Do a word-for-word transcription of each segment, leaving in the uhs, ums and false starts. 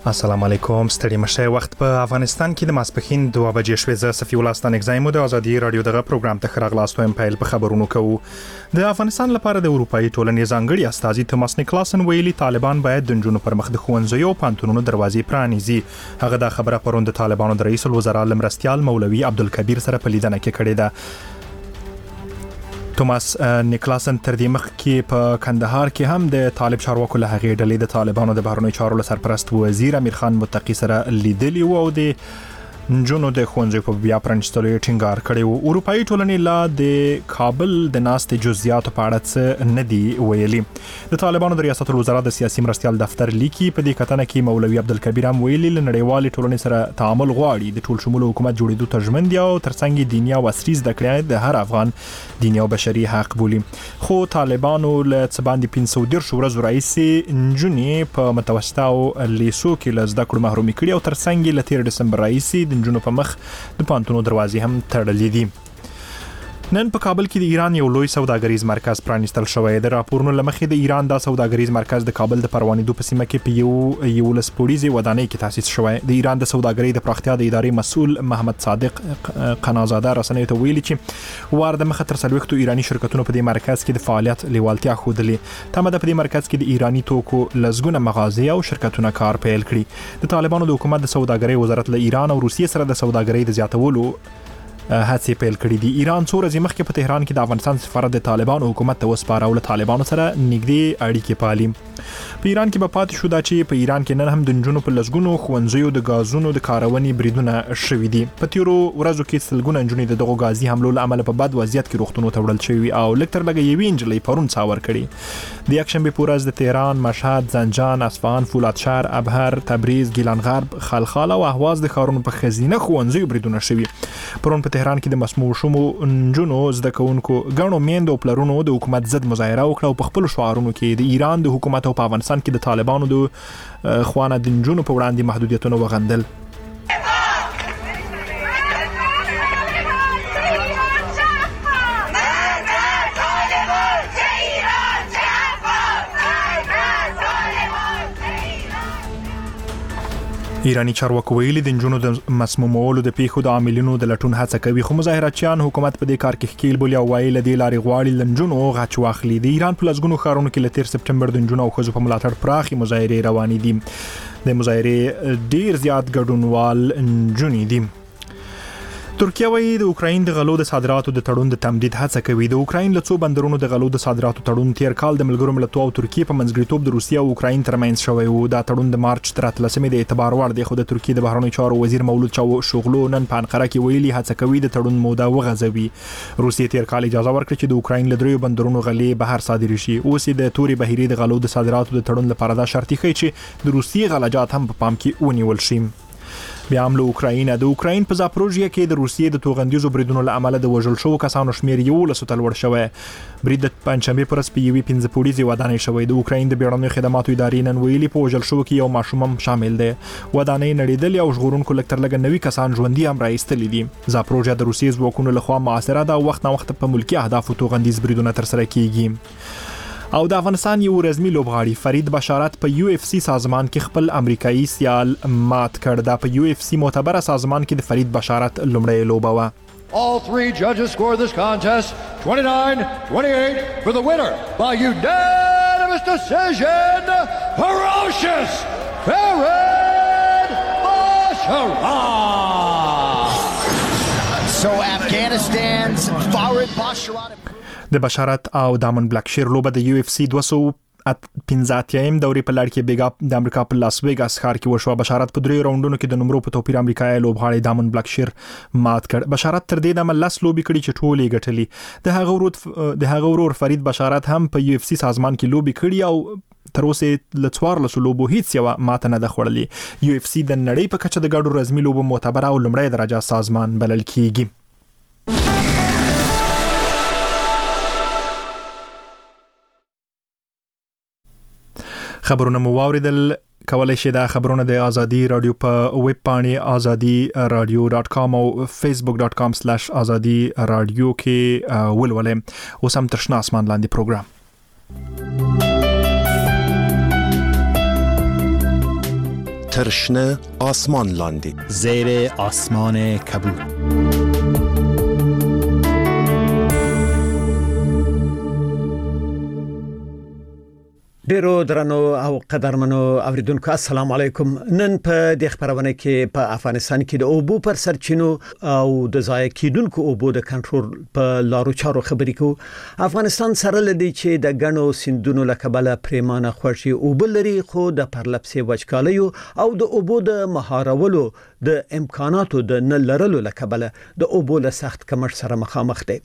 السلام علیکم. ستړي مشه وخت په افغانستان کې د ماسپخین دوه بجې شوې. زه صفي الله ستان اگزایمو د ازادي رادیو دغه پروګرام ته خراغلاستو ام پیل په خبرونو کوو. د افغانستان لپاره د اروپאי ټولنې ځانګړي استازي توماس نیکلاسن ویلي طالبان باید د جنونو پر مخ د ښوونځیو او پانتونونو دروازې پرانیزي. هغه دا خبره پروند طالبانو د رئیس الوزرا لمرستيال مولوي عبدالکبیر سره په لیدنه کې کړې ده. توماس نیکلاسن تر دې مخکې په کندهار کې هم د طالب چارواکو له هغې ډلې د طالبانو د بهرنیو چارو سرپرست وزیر امیر خان متقی سره لیدلی و او د جنونو د ښوونځیو په بیا پرانیستلو ټینګار کړی و. اروپאי ټولنې لا د کابل د ناستې جزئیاتو په اړه څه نه دی ویلي. د طالبانو د ریاست الوزرا د سیاسي مرستيال دفتر لیکي په دې کتنه کې مولوي عبدالکبیر هم ویلي له نړیوالې ټولنې سره تعامل غواړي، د ټول شموله حکومت جوړېدو ته ژمن دي او ترڅنګ دیني او عصري زده کړې د هر افغان دیني او بشري حق بولي. خو طالبانو له څه باندې پنځه سوه دېرش ورځو راهیسې نجونې په متوسطه او لیسو کې له زده کړو محرومي کړي او ترڅنګ له تیر ډسمبر راهیسې جنونو په مخ د پانتونو دروازې هم تړلې دي. نن په کابل کې د ایران یو لوی سوداګریز مرکز پرانیستل شوی. د راپورونو لمخې د ایران دا سوداګریز مرکز د کابل د پروانېدو په سیمه کې په یو یو لسپوړیزې ودانۍ کې تاسیس شوی. د ایران د سوداګرۍ د پراختیا د ادارې مسؤل محمد صادق قنازاده رسنیو ته ویلي چې وار د مخه تر څلوېښتو ایراني شرکتونو په دې مرکز کې د فعالیت لیوالتیا ښودلې. تمه ده په دې مرکز کې د ایراني توکو لسګونه مغازې او شرکتونه کار پیل کړي. د طالبانو د حکومت د سوداګرۍ وزارت له ایران او روسیې سره د سوداګرۍ د زیاتولو هڅې پیل کړې دي. ایران څو ورځې مخکې په تهران کې د افغانستان سفارت د طالبانو حکومت ته وسپاره او له طالبانو سره نږدې اړیکې پالي. په ایران کې به پاتې شو دا چې په ایران کې نن هم د نجونو په لسګونو ښوونځیو د غازونو د کارونې بریدونه شوي دي. په تیرو ورځو کې سلګونه نجونې د دغو غازي حملو له امله په بد وضعیت کې روغتونونو ته وړل شوي او لږ تر لږه یوې نجلۍ پرون څا ورکړې. د یکشنبې په ورځ د تهران، مشهد، زنجان، اصفهان، فولادشهر، ابهر، تبریز، ګیلان غرب، خلخال او اهواز د ښارونو په ښځینه ښوونځیو بریدونه شوي. پرون په تهران کې د مسموع شومو نجونو زده کوونکو ګڼو میندو او پلرونو د حکومت ضد مظاهره وکړه او په خپلو شعارونو کې د ایران د حکومت او په افغانستان کې د طالبانو د خوانه د نجونو په وړاندې محدودیتونه وغندل. ایرانی چارواکو ویلي د نجونو د مسمومولو د پیښو د عاملینو د لټون هڅه کوي، خو مظاهراتچیان حکومت په دې کار کې ښکیل بولي او وایي له دې لارې غواړي له نجونو غچ واخلي. د ایران په لسګونو ښارونو کې له تیر سپټمبر د نجونو او ښځو په ملاتړ پراخې مظاهرې روانې دي. د مظاهرې ډیر زیات ګډونوال نجونې دي. ترکیه وايي د اوکراین د غلو د صادراتو د تړون د تمدید هڅه کوي. د اوکراین له څو بندرونو د غلو د صادراتو تړون تیر کال د ملګرو ملتونو او ترکیه په منځګړیتوب د روسیې او اوکراین ترمنځ شوی و. دا تړون د مارچ تر اتلسمې د اعتبار وړ دی، خو د ترکیه د بهرنیو چارو وزیر مولود چاوشوغلو نن په انقره کې ویلي هڅه کوي د تړون موده وغځوي. روسیې تیر کال اجازه ورکړه چې د اوکراین له دریو بندرونو غلې بهر صادر شي. اوس د توري بهیرې د غلو د صادراتو د تړون لپاره دا شرط ښیي چې د روسیې غلجات هم په پام کې ونیول شي. بیا هم له اوکراین د اوکراین په زاپروژیا کې د روسیې د توغندیزو بریدونو له امله د وژل شوو کسانو شمیر یولسو ته لوړ شوی. برید د پنځشنبې پر ورځ په یوې پنځه پوړیزې ودانۍ شوی. د اوکراین د بیړنیو خدماتو ادارې نن ویلي په وژل شوو کې یو ماشوم هم شامل دی. ودانۍ نړېدلې او ژغورونکو لږ تر لږه نوي کسان ژوندي هم راایستلي دي. زاپروژیا د روسیې ځواکونو لخوا محاصره ده او وخت نه وخت په ملکي اهدافو توغندیز بریدونه ترسره کیږي. او د افغانستان یو رسمي لوبغاړي فرید بشارت په یو اف سی سازمان کې خپل امریکایي سیال مات کړ. دا په یو اف سی معتبره سازمان کې د فرید بشارت لومړی لوبه وه. All three judges scored this contest twenty-nine twenty-eight for the winner by unanimous decision, ferocious Farid Basharat. So Afghanistan's Farid Basharat. د بشارت او دامن بلاک شیر لوبه د یو اف سی دوه سوه پنځه اتیایم دورې په لړ کې بیګا د امریکا په لاس ویګاس ښار کې وشوه. بشارت په دریو راوندونو کې د نمرو په توپیر امریکایي لوبغاړی دامن بلاک شیر مات کړ. بشارت تر دې دمه لس لوبې کړي چې ټولې ګټلې. د هغه ورور د هغه ورور فرید بشارت هم په یو اف سی سازمان کې لوبې کړي او تر اوسه له څوارلسو لوبو هیڅ یوه ماته نه ده خوړلې. یو اف سی د نړۍ په کچه د ګډو رسمي لوبو معتبره او لومړی درجه سازمان بلل کیږي. خبرونه مو واوریدل. کولای شئ دا خبرونه د ازادي رادیو په ویب پاڼې ازادي رادیو ډاټ کام او فیسبوک ډاټ کام سلیش ازادي رادیو کې ولولئ. اوس هم تر شنه اسمان لاندې پروګرام ترشنه آسمان لاندې زیر آسمان کبود. ډیرو درنو او قدرمنو اوریدونکو السلام علیکم. نن په د خبرونه کې په افغانستان کې د اوبو پر سرچینو او د ضایع کیدونکو اوبو د کنټرول په لارو چارو خبرې کوو. افغانستان سره لدی چې د غنو سیندونو لکبله پریمانه خوشي اوبو لري، خو د پرلپسې وچکالیو او د اوبو د مهارولو د امکاناتو د نه لرلو لکبله د اوبو له سخت کمښت سره مخامخ دي.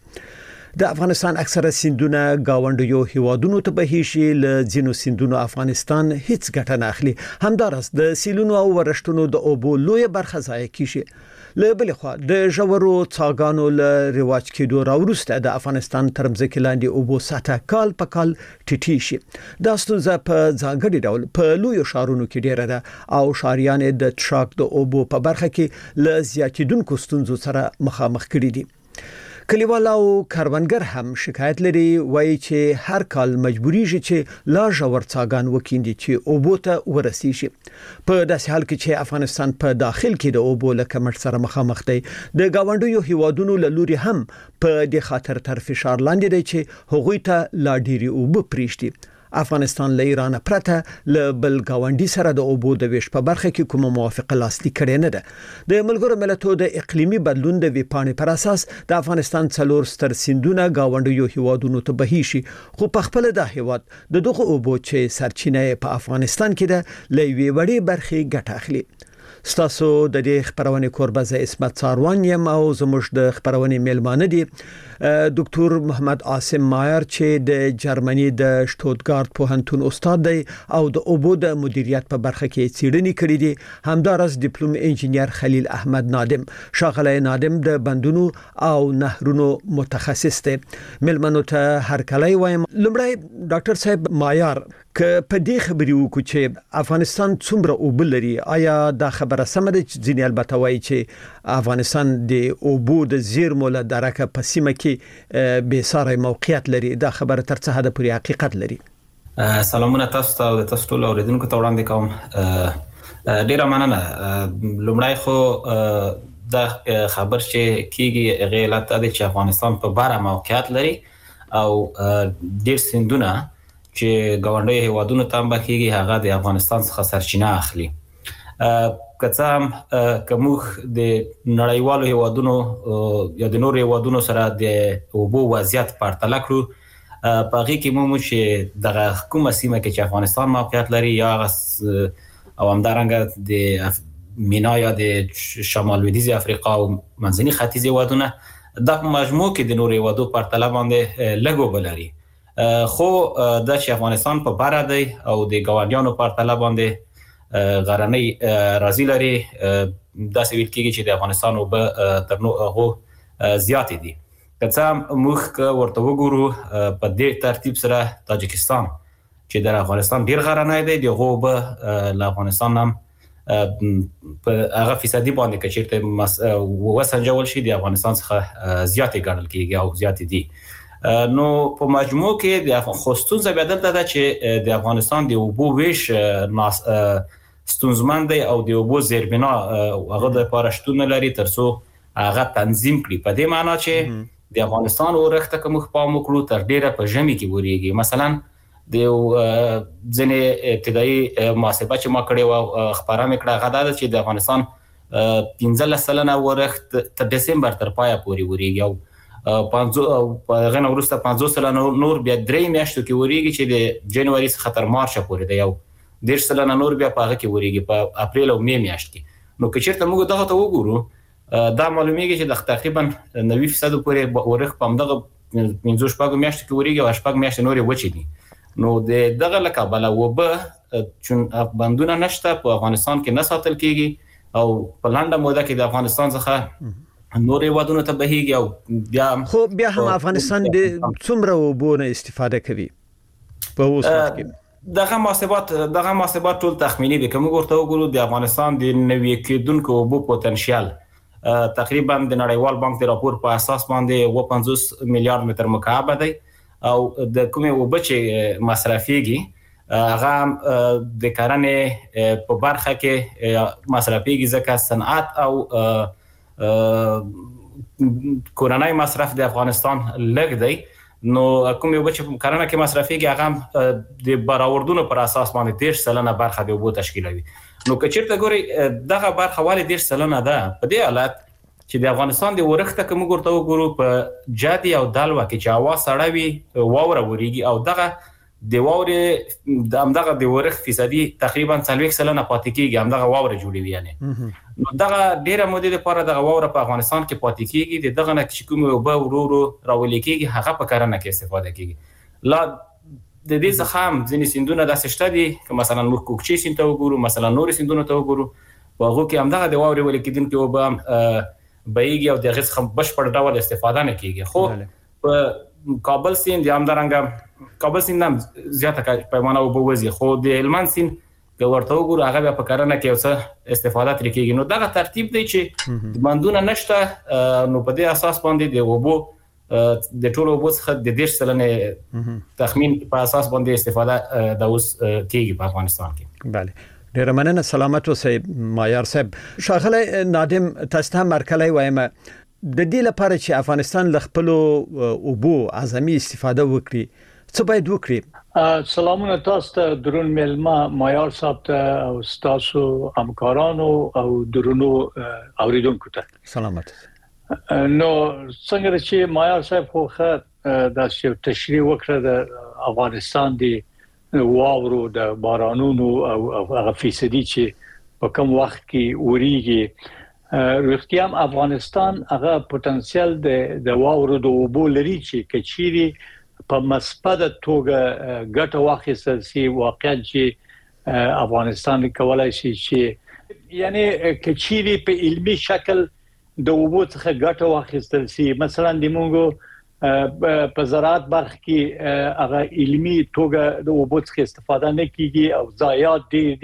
د افغانستان اکثره سیندونه گاونډیو هیوادونو ته بهیشي، ل ځینو سیندونو افغانستان هیڅ ګټه نه اخلي. همدارس د سیلونو او ورشتونو د اوبو لوی برخه ضایع کیږي. له بل خوا د ژورو څاګانو له رواج کېدو راوروسته د افغانستان ترمځکه لاندې اوبو سطح کال په کال ټیټی شي. دا ستونزه په ځانګړي ډول په لوی شهرونو کې ډیره ده او شاریان د ټراک د اوبو په برخه کې له زیاتیدونکو ستونزو سره مخامخ کړي دي. کلیوال او کاروانګر هم شکایت لري، وایي چې هر کال مجبوریږي چې لا ژور څاګان وکیندي چې اوبو ته ورسیږي. په داسې حال کې چې افغانستان په داخل کې د اوبو له کمښت سره مخامخ دی، د گاونډیو هیوادونو له لوري هم په دې خاطر تر فشار لاندې دی چې هغوی ته لا ډیری اوبه پریږدي. افغانستان له ایران پرته له بل گاونډي سره د اوبو د ویش په برخه کې کومه موافقه لاسلیک کړې نه ده. د ملګرو ملتونو د اقلیمي بدلون د ویپانې پر اساس د افغانستان څلور ستر سیندونه گاونډیو هیوادونو ته بهیشي، خو په خپل د هیواد د دغه اوبو چې سرچینه په افغانستان کې ده له وی وړي برخې ګټه اخلي. ستاسو د دې خبرونه کوربه ز اسمت څاروان یم او زموږ د خبرونه میلمانه دي ډاکټر محمد عاصم مایر چې د جرمني د شټوتګارت پوهنتون استاد دی او د اوبو د مدیریت په برخه کې څېړنې کړې دي. همدارس ډیپلوم انجینیر خلیل احمد نادم شاغلی نادم د بندونو او نهرونو متخصص دی. میلمنو ته هر کله وایم. لمړی ډاکټر صاحب مایر که په دې خبرې وکړو چې افغانستان څومره اوبه لري، آیا دا خبره سمه ده چې ځینې البته وایي چې افغانستان د اوبو د زیرمو له درکه په سیمه کې بې ساري موقعیت لري؟ دا خبره تر څه حده پورې حقیقت لري؟ سلامونه تاسو ته او تاسو ټول اوریدونکو ته وړاندې کوم. ډیره مننه. لومړی خو دا خبر چې کیږي هغه علت ده چې افغانستان په باره موقعیت لري او ډیر سیندونه چې گاونډي هیوادونو ته بخیږي هغه د افغانستان څخه سرچینه اخلي. کڅه هم کومخ د نړیوالو هیوادونو یا د نور هیوادونو سره د اوبو وضعیت پرتله کړو، په هغه کې مو چې د کومه سیمه کې چې افغانستان موقعیت لري یا او همدارنګه د مینا یا د شمال لویدیځ افریقا او منځني ختیځ هیوادونه د مجموع کې د نور هیوادو پرتله باندې لږ اوبه لري. خو د چې افغانستان په بره دی او د ګاونډیانو پرتله باندې غرنۍ راځي لري، دا سویل کېږي چې د افغانستان اوبه تر نو هغو زیاتې دي. که څه موږ ورته وګورو په دې ترتیب سره تاجکستان چې د افغانستان ډیر غرنی دی، دغه اوبه له افغانستان هم په هغه فیصدي باندې که چیرته وسنجول شي د افغانستان څخه زیاتې ګڼل کېږي او زیاتې دي. نو په مجموع کې د خصوصا بدلته ده چې د افغانستان د اوبو ویش ستونزمن دی او د اوبو زیربنا هغه د پارشتون لري ترڅو هغه تنظیم کړي. په دې معنی چې د افغانستان اورښت کوم خپام وکړو تر ډیره په ژمي کې وریږي. مثلا د ځنې ابتدایي محاسبه چې ما کړې و خبره مې کړه هغه ده چې د افغانستان پنځلس سلنه اورښت تر دسمبر تر پایه پورې وریږي او پنځو په غن ورسته پنځوس سلنه نور بیا درې میاشتو کې وریږي چې د جنوري څخه تر مارچ پورې دی، یو دېرش سلنه نور بیا په هغه کې وریږي په اپریل او می میاشت کې. نو که چیرته موږ دغه ته وګورو دا معلومیږي چې د تقریبا نوي فیصد پورې ورخ په همدغه پنځه شپږ میاشتو کې وریږي او شپږ میاشتې نورې وچې دي. نو د دغه لکبله وبه چون بندونه نشته په افغانستان کې نه ساتل کېږي او په لنډه موده کې د افغانستان څخه نورې هیوادونو ته بهیږي او بیا خو بیا هم افغانستان د څومره اوبو نه استفاده کوي په اوس وخت کې؟ دغه محاسبات دغه محاسبات ټول تخمینی دي. کوم ورته وګورو د افغانستان د نوي کېدونکو اوبو پوتنشل تقریبا د نړیوال بانک د راپور په اساس باندې اوه پنځوس میلیارډ متر مکعب دی او د کومه اوبه چې مصرفيږي هغه د کرنې په برخه کې مصرفيږي ځکه صنعت او کورنۍ مصرف د افغانستان لږ دی نو کوم یو چې کرنه کې مصرفيږي هغه د براوردونو پر اساس باندې ډیر سلنه برخه د وبو تشکیلوي نو کچیرته ګوري دغه برخه والي ډیر سلنه ده په دې حالت چې د افغانستان د ورښت کوم ګورته وګورو په جادي او دالوا کې چې هوا سړه وي واوره وريږي او دغه د واورې د همدغه د ورښت فیصدي تقریبا څلوېښت سلنه پاتې کیږي همدغه واوره جوړوي یعنی نو دغه ډیره موده لپاره دغه واوره په افغانستان کې پاتې کیږي دغه نه چې کوم وبو ورورو راولي کیږي هغه په کرنه کې استفاده کیږي لا د دې څخه هم ځینې سیندونه داسې شته دي چې مثلا نور کوکچې سیند ته وګورو مثلا نور سیندونه ته وګورو واغو کې همدغه د واورې ولې کېدونکي وبو بېږي او دغه څخه بشپړ ډول استفاده نه کیږي خو په کابل سیند د همدارنګه کابل سیند هم زیاته پیمانه وبو وزي خو د هلمند سیند که ورته وګورو هغه په کرنه کې اوسه استفاده تر کېږي نو دغه ترتیب دی چې د بندونه نشته نو په دې اساس باندې د وبو د ټولو وبو څخه د ډیر سلنه تخمین په اساس باندې استفاده د اوس کېږي په افغانستان کې بله ډیر مننه سلامت اوسئ مایار صاحب ښاغلی نادم تاسو ته مرکلی وایم د دې لپاره چې افغانستان له خپل وبو اعظمي استفاده وکړي څه باید وکړي سلامونه تاسو ته درون ملما مایار صاحب ته او تاسو همکارانو او درونو اوریدونکو ته سلامت نو څنګه چې مایار صاحب خو دا چې تشریح وکړه د افغانستان دی واورو د بارانونو او هغه فیصدي چې په کوم وخت کې وریږي رښتیا افغانستان هغه پوتنسیل د واورو د وبو لري چې کچيري په مثبت توګه ګټه واخیستل سي واقعا چې افغانستان کولای شي چې یعنی کچيري په علمي شکل د وبو څخه ګټه واخیستل سي مثلا د مونږ په زراعت برخه کې هغه علمي توګه د وبو څخه استفاده نه کیږي او ضایعات ډېر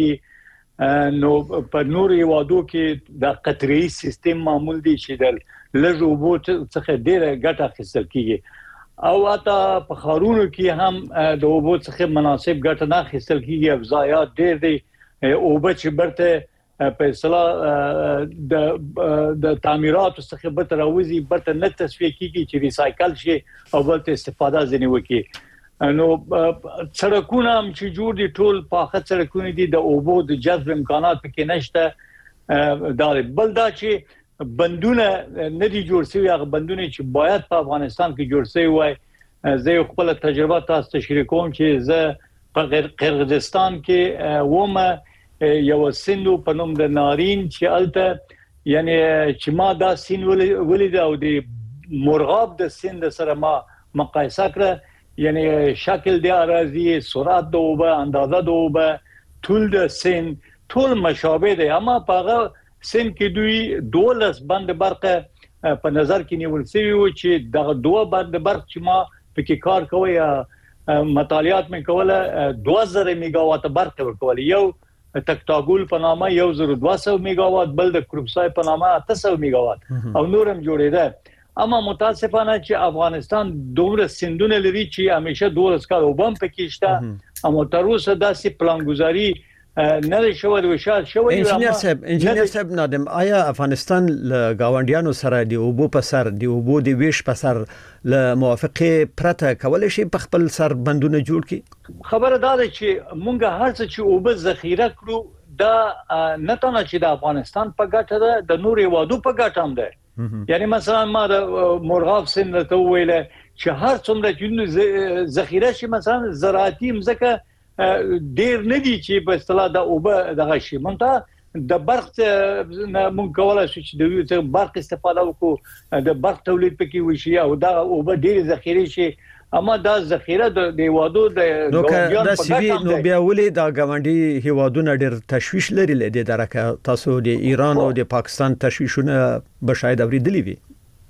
دي نو په نور یوادو کې د قطري سیستم معمول دي چې د لږ وبو څخه ډېر ګټه اخیستل کیږي او اته په خارونو کې هم د وبو څخه مناسب ګټه نه اخیستل کیږي او ضایعات ډېر دي او به چې برته په اصطلاح د د تعمیرات څخه به تراوزی برته نه تصفیه کیږي چې ریسایکل شي او بل استفاده ځنی وکړي نو سړکونه هم چې جوړ دي ټول پاخه سړکونه دي د اوبو د جذب امکانات پکې نشته دا بل دا چې بندونه نه دي جوړ شوي هغه بندونه چې باید په افغانستان کې جوړ شوي وای زه خپل تجربه تاسو ته شریک کوم چې زه په قرغیزستان کې ومه یو سیند په نوم د نارین چې الته یعنی چې ما دا سیند ولید او د مرغاب د سیند سره ما مقایسه کړه یعنی شکل د اراضي سرعت د اوبه اندازه د اوبه ټول د سیند ټول مشابه دي اما په سن کې دوی دولس بند برقه په نظر کې نیول شوی و چې دغه دوه بند برق چې ما پکې کار کوي مطالعات مې کوله دوه زره میگاوات برق ورکول یو تکتاګول په نامه یو زره دوه سوه میگاوات بل د کروبسای په نامه اته سوه میگاوات او نورم جوړېده اما متاسفانه چې افغانستان دومره سندونه لري چې همیشه دولس کال وبم پکې شته اما تر اوسه داسې پلانګذاري نه شوی د وشال شوی انجینر صاحب انجینر صاحب نادم آیا افغانستان له گاونډیانو سره د اوبو په سر د اوبو د ویش په سر له موافقه پرته کولای شي په خپل سر بندونه جوړ کړي خبره دا ده چې مونږ هر څه چې اوبه ذخیره کړو دا نه تنه چې د افغانستان په ګټه ده د نور یوادو په ګټه هم ده یعنی مثلا ما د مرغاب سیند ته ویل چې هر څومره چې ذخیره شي مثلا زراعتي مزکه ډیر نه دي چې په اصطلاح د اوبه دغه شي مونږ د برق مونږ کولای شو چې د برق استفاده وکړو د برق تولید پکې وشي او دا اوبه ډیر ذخیره شي اما دا ذخیره د هیوادو د ګاونډیانو په ګټه نو بیا ولې دا ګاونډي هیوادونه ډیر تشویش لري لدې درکه تاسو د ایران او د پاکستان تشویشونه به شاید اوریدلی وي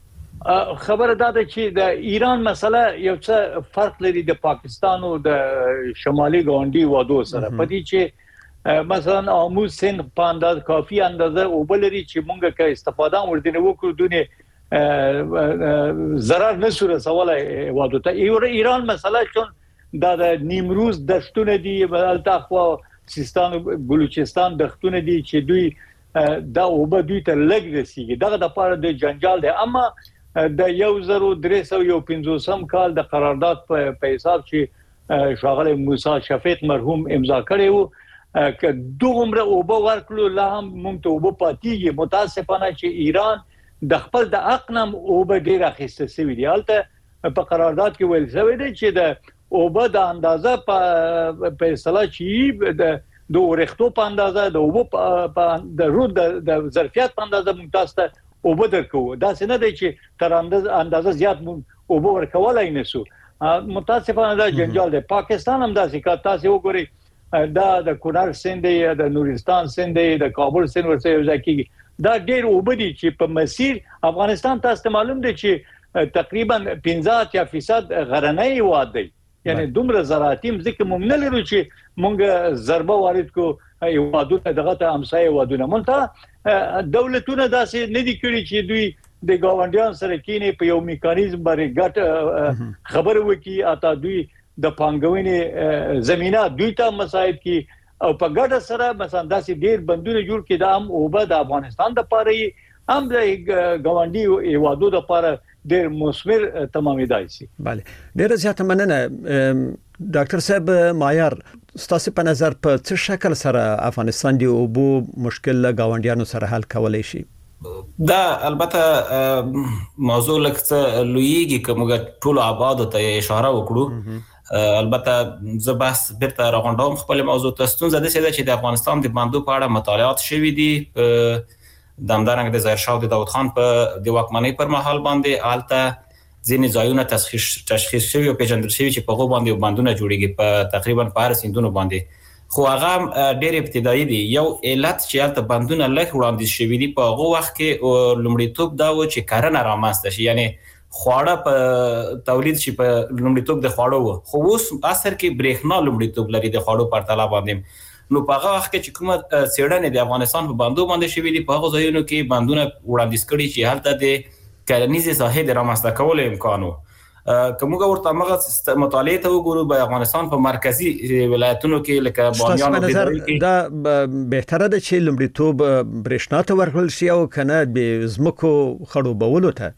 خبره دا ده چې د ایران مسله یو څه فرق لري د پاکستان او د شمالي ګاونډي وادو سره په دې چې مثلا اموز سن په انداز کافي اندازه او بلري چې مونږه کې استفاده وردنه وکړو دونه ضرر نه سره سوال وادو ته ایران مسله چون دا د نیمروز دشتونه دي بلته خو سیستان بلوچستان دښتونه دي چې دوی دا وبد دوی ته لګ رسیږي دغه د پاره د جنجال دی اما د یو زرو درې سوه یو پنځوسم کال د قرارداد په حساب چې شاغله موسی شفیق مرحوم امضا کړی وو که دومره وبو ورکړو لا هم مونږ ته وبو پاتېږي متاسفانه چې ایران د خپل د اقنم وبو ډیر اخیسته سوي دی البته په قرارداد کې ویل شوی دی چې د وبو د اندازه په اصطلاح چې د د ورختو په اندازه د وبو په د رود د ظرفیت په اندازه ممتاز ته وبو درکو دا څنګه دی چې تر اندازه اندازه زیات وبو ورکولای نشو متاسفانه دا جنجال دی پاکستان هم داسې کا تاسو وګورئ دا د کونړ سیند دی د نورستان سیند دی د کابل سیند ورسره یو ځای کیږي دا ډیر وبو دي چې په مسیر افغانستان تاسو معلوم دی چې تقریبا پنځه فیصد غرنۍ واد دی یعنی دومره زراعتي مځکه مونږ نه لرو چې مونږ ضربه وارد کو یوادونه دغه ته امسایه وادونه مونږ دولتونه داسې نه دي کړی چې دوی د گاونډیان سره کینې په یو میکانیزم باندې ګټ خبر وکي اته دوی د پانګونې زمينه دوی ته مساعد کی او په ګټه سره مثلا داسې ډیر بندونه جوړ کړي د ام او د افغانستان د پاره هم د گاونډي یوادو د پاره ډیر مثمر تمامېدای شي. bale ډیر زیاته مننه ډاکټر صاحب معیار ستاسو په نظر په څه شکل سره افغانستان دی او بو مشکل گاونډیانو سره حل کولای شي؟ دا البته موضوع لکه لویږي کومه ټول آباد ته اشاره وکړو البته زه بس بیرته راغونډوم خپل موضوع ته ستونزه ده چې د افغانستان د باندې په اړه مطالعات شوي دي دمدارنګ د ظاهر شاه د داود خان په د واکمنۍ پر مهال باندې آلته ځینې ځایونه تشخیص تشخیص شوي او پیژندل شوي چې په هغو باندې باندونه جوړیږي په تقریبا په هر سیندونو باندې خو هغه ډېر ابتدایي دي یو علت چې آلته باندونه لږ وړاندیز شوي دي په هغو وخت کې لومړیتوب دا و چې کرنه رامنځته شي یعنی خواړه په تولید شي په لومړیتوب د خواړو و خو اوس اثر کې برېښنا لومړیتوب لري د خواړو په پرتله باندې نو په هغه وخت کې چې کومه څېړنې د افغانستان په باندو باندې شوي دي په هغو ځایونو کې باندونه وړاندیز کړي چې هلته د کرنیزې ساحې د رامنځته کولو امکان و که موږ ورته همغه مطالعې ته وګورو په افغانستان په مرکزي ولایتونو کې لکه بامیان او بیداري دا بهتره ده چې لومړیتوب برېښنا ته ورکړل شي او کنه د ځمکو خړوبولو ته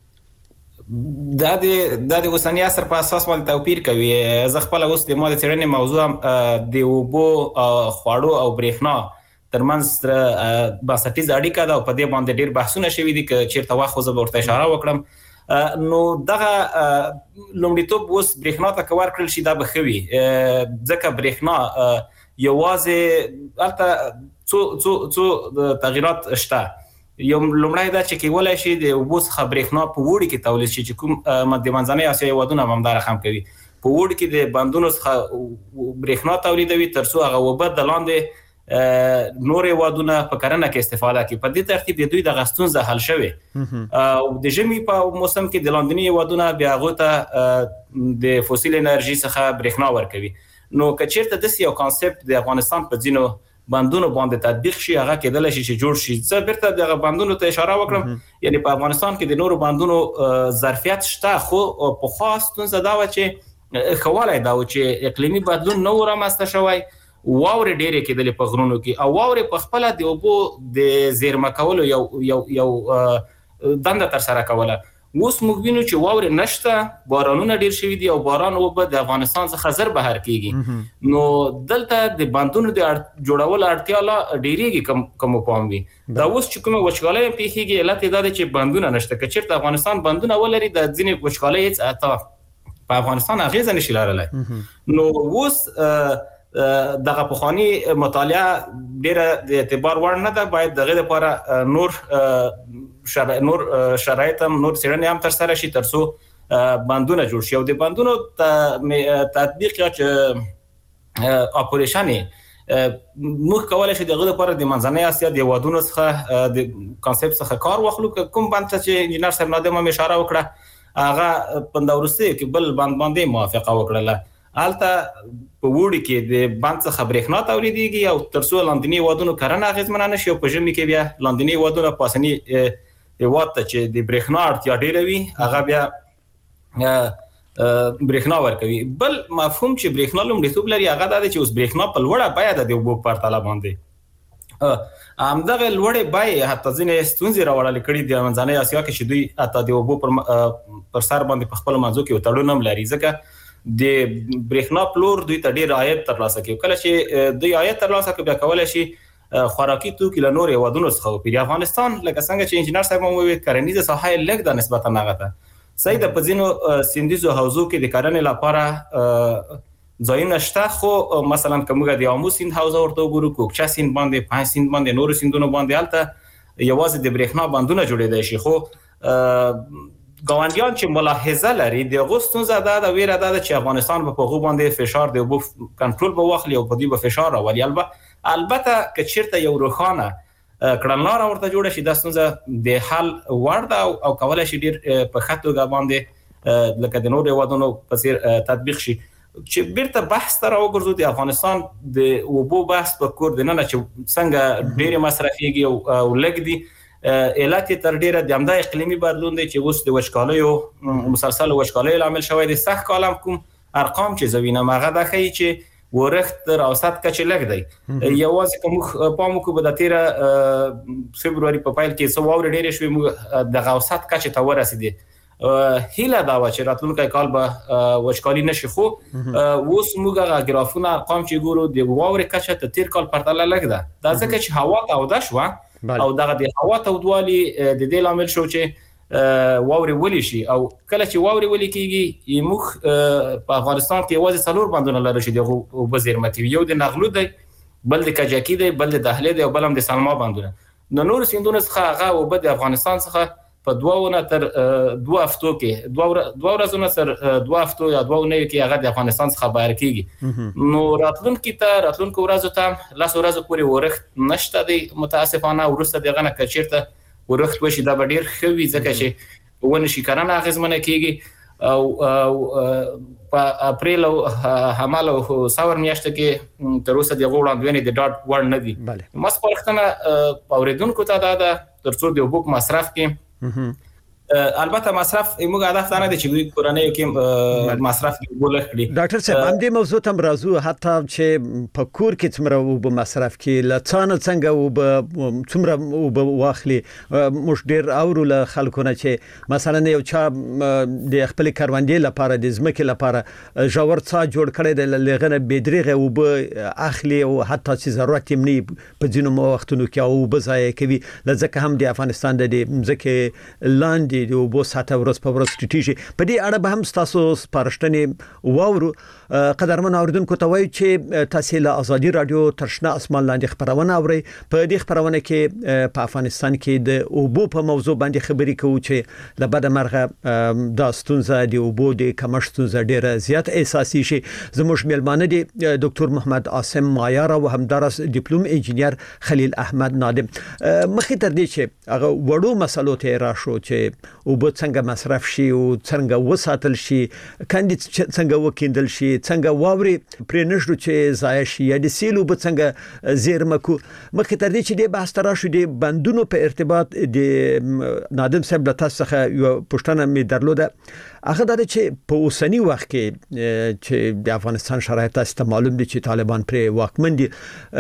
دا د د اوسنی عصر په اساس باندې توپیر کوي زه خپل اوس د ماده څېړنې موضوع د اوبو خواړو او برېښنا ترمنځ بنسټیزه اړیکه ده او په دې باندې ډېر بحثونه شوي دي که چیرته وخت خو زه به ورته اشاره وکړم نو دغه لومړیتوب اوس برېښنا ته که ورکړل شي دا به ښه وي ځکه برېښنا یوازې هلته څو څو څو تغییرات شته یو لومړی دا چې کېولای شي د اوبو څخه برېښنا په وړي کې تولید شي چې کوم د منځنۍ اسیا هېوادونه هم همدا رقم کوي په وړي کې د بندونو څخه برېښنا تولیدوي تر څو هغه اوبه د لاندې نور هېوادونه په کرنه کې استفاده کوي په دې ترتیب د دوی دغه ستونزه حل شوې او د ژمي په موسم کې د لاندني هېوادونه بیا هغو ته د فوسیل انرژي څخه برېښنا ورکوي نو که چېرته داسې یو کانسپټ د افغانستان په ځینو باندونو باندې تطبیق شي هغه کېدلی شي چې جوړ شي زه بیرته دغه باندونو ته اشاره وکړم یعنی په افغانستان کې د نورو باندونو ظرفیت شته خو پخوا ستونزه دا وه چې ښه والی دا و چې اقلیمي بدلون نه و رامنځته شوی واورې ډېرې کېدلې په غرونو کې او واورې په خپله د اوبو د زیرمه کولو یو یو یو دنده ترسره کوله اوس موږ وینو چې واورې نشته بارانونه ډېر شوي دي او باران اوبه د افغانستان څخه زر بهر کېږي نو دلته د بندونو د جوړولو اړتیا لا ډېرېږي که مو پام وي دا اوس چې کومه وچکالۍ پېښېږي علت یې دا دی چې بندونه نشته که چېرته افغانستان بندونه ولري د ځینې وچکالۍ هېڅ اتا په افغانستان اغېزه نشي لرلی نو اوس دغه پخواني مطالعه ډېره د اعتبار وړ نه ده باید دغه لپاره نور شرا... نور شرایط هم نور څېړنې هم ترسره شي تر څو بندونه جوړ شي او د بندونو تطبیق یا چې اپریشن موږ کولی شو د هغه لپاره د منځنۍ اسیا د هېوادونو څخه د کانسپټ څخه کار واخلو که کوم بند ته چې انجینر صاحب نادم هم اشاره وکړه هغه په وروستیو کې بل بند باندې موافقه وکړله هلته په وړي کې د بند څخه برېښنا تولیدېږي او تر څو لاندني هېوادونو کرنه اغېزمنه نه شي او په ژمي کې بیا لاندني هېوادونه پاسني هېواد ته چې د برېښنا اړتیا ډېره وي هغه بیا برېښنا ورکوي. بل مفهوم چې برېښنا لومړیتوب لري هغه دا دی چې اوس برېښنا په لوړه بیه د اوبو په پرتله باندې همدغه لوړې بیې حتی ځینې ستونزې راوړلې کړي د منځنۍ اسیا کې چې دوی حتی د اوبو پر پر سر باندې په خپلو منځو کې تړون هم لري ځکه د برېښنا پلور دوی ته ډېر عاید ترلاسه کوي. کله چې دوی عاید ترلاسه کوي بیا کولی شي خوراکي توکي له نورو هېوادونو څخه وپېري. افغانستان لکه څنګه چې انجینر صاحب هم وویل کرنیزه ساحه یې لږ ده نسبتا هغه ته صحیح ده. په ځینو سیندیزو حوزو کې د کرنې لپاره ځایونه شته خو مثلا کومه د آمو سیند حوزه ورته وګورو کوکچا سیند باندې پنځ سیند باندې نور سیندونو باندې البته یوازې د برېښنا باندونه جوړېدای شي خو ګاونډیان چې ملاحظه لري د غوستون زده د ویره ده چې افغانستان په هغه باندې فشار د اوبو کنټرول به واخلي او په دې به فشار راولي. البته البته که چیرته یو روښانه کړنلاره ورته جوړه شي د ستونزه د حل وړ ده او کولای شي ډېر په ښه توګه باندې لکه د نورو هېوادونو په څېر تطبیق شي. چې بیرته بحث ته راوګرځو د افغانستان د اوبو بحث په کور دننه چې څنګه ډېرې مصرفېږي او لږ دي علت یې تر ډېره د همدا اقلیمي بدلون دی چې اوس د وچکالیو مسلسل وچکالیو لامل شوی دی. سږ کال هم کوم ارقام چې زه وینم هغه دا ښیي چې ورښت تر اوسط کچې لږ دی. یوازې که موږ پام وکړو به د تېره فبروري په پیل کې څه واورې ډېرې شوې موږ دغه اوسط کچې ته ورسېدې. هیله دا وه چې راتلونکی کال به وچکالي نشي خو اوس موږ هغه ګرافونه ارقام چې ګورو د واورې کچه ته تېر کال پرتله لږ ده. دا ځکه چې هوا توده شوه او دغه د هوا تودوالي د دې لامل شو چې واورې ولې شي او کله چې واورې ولې کېږي موږ په افغانستان کې یوازې څلور بندونه لرو چې د اوبه زیرمه کوي. یو د نغلو دی، بل د کجکي دی، بل د دهلې دی او بل هم د سلما بندونه. د نورو سیندونو څخه هغه اوبه د افغانستان څخه په دوه نه تر دوه هفتو کې دوه دوه ورځې تر دوه هفتو یا دوه نه کې هغه د افغانستان څخه بهر کیږي. نو راتلونکي ته راتلونکو ورځو ته لاس ورځو پورې ورښت نشته دی متاسفانه. وروسته دغه نه کچیرته ورښت وشي دا به ډېر ښه وي ځکه چې ونه شي کرنه اغېزمنه کیږي او په اپریل او حمل او ساور میاشته کې تر اوسه د وړاندوینې د ډاټ وړ نه دي. ما سپارښتنه اوریدونکو ته دا ده ترڅو د اوبو مصرف کې البته مصرف موږ هدف نه دي چې دوی کورنۍ کې مصرف وګورل کړي. ډاکټر صاحب هم دې موضوع تم راځو حتی چې په کور کې څومره وب مصرف کې لڅانه څنګه وب څومره وب واخلي. مش ډیر اورو له خلکو نه چې مثلا یو چا د خپل کاروندې لپاره د زمکه لپاره جوړ څا جوړ کړي د لغنه بيدرغه وب اخلي او حتی چې ضرورت یې نه په ځینو وختونو کې او وب ځای کوي لکه هم د افغانستان د زمکه لاندې د اوبو ساته ورځ په ورځ ټیټیږي. په دې اړه به هم تاسو سپارښتنې واورو. قدرمن اوریدونکو ته وایي چې تاسو له ازادي رادیو ترشنه اسمان لاندې خبرونه اورئ. په دې خبرونه کې په افغانستان کې د اوبو په موضوع باندې خبرې کوو چې لبد مرغه د ستونزه د اوبو د کمښت ستونزه ډیره زیات احساسي شي. زموږ میلمانه دي ډاکټر محمد عاصم مایار او همدارس ډیپلوم انجینر خلیل احمد نادم. مخې تر دې چې هغه وړو مسلو ته راشو چې اوبه څنګه مصرف شي او څنګه وساتل شي، کاندید څنګه وکیندل شي، څنګه واوري پرې نشو چې ضایع شي یا د سیلو به څنګه زیرمه کو. مخکې تر دې چې د بحث تراشو د بندونو په ارتباط د نادم صاحب له تاسو څخه یو پوښتنه می درلوده. هغه دا چې په اوسنی وخت کې چې د افغانستان شرایط تاسو ته معلوم دي چې طالبان پر واکمن دي،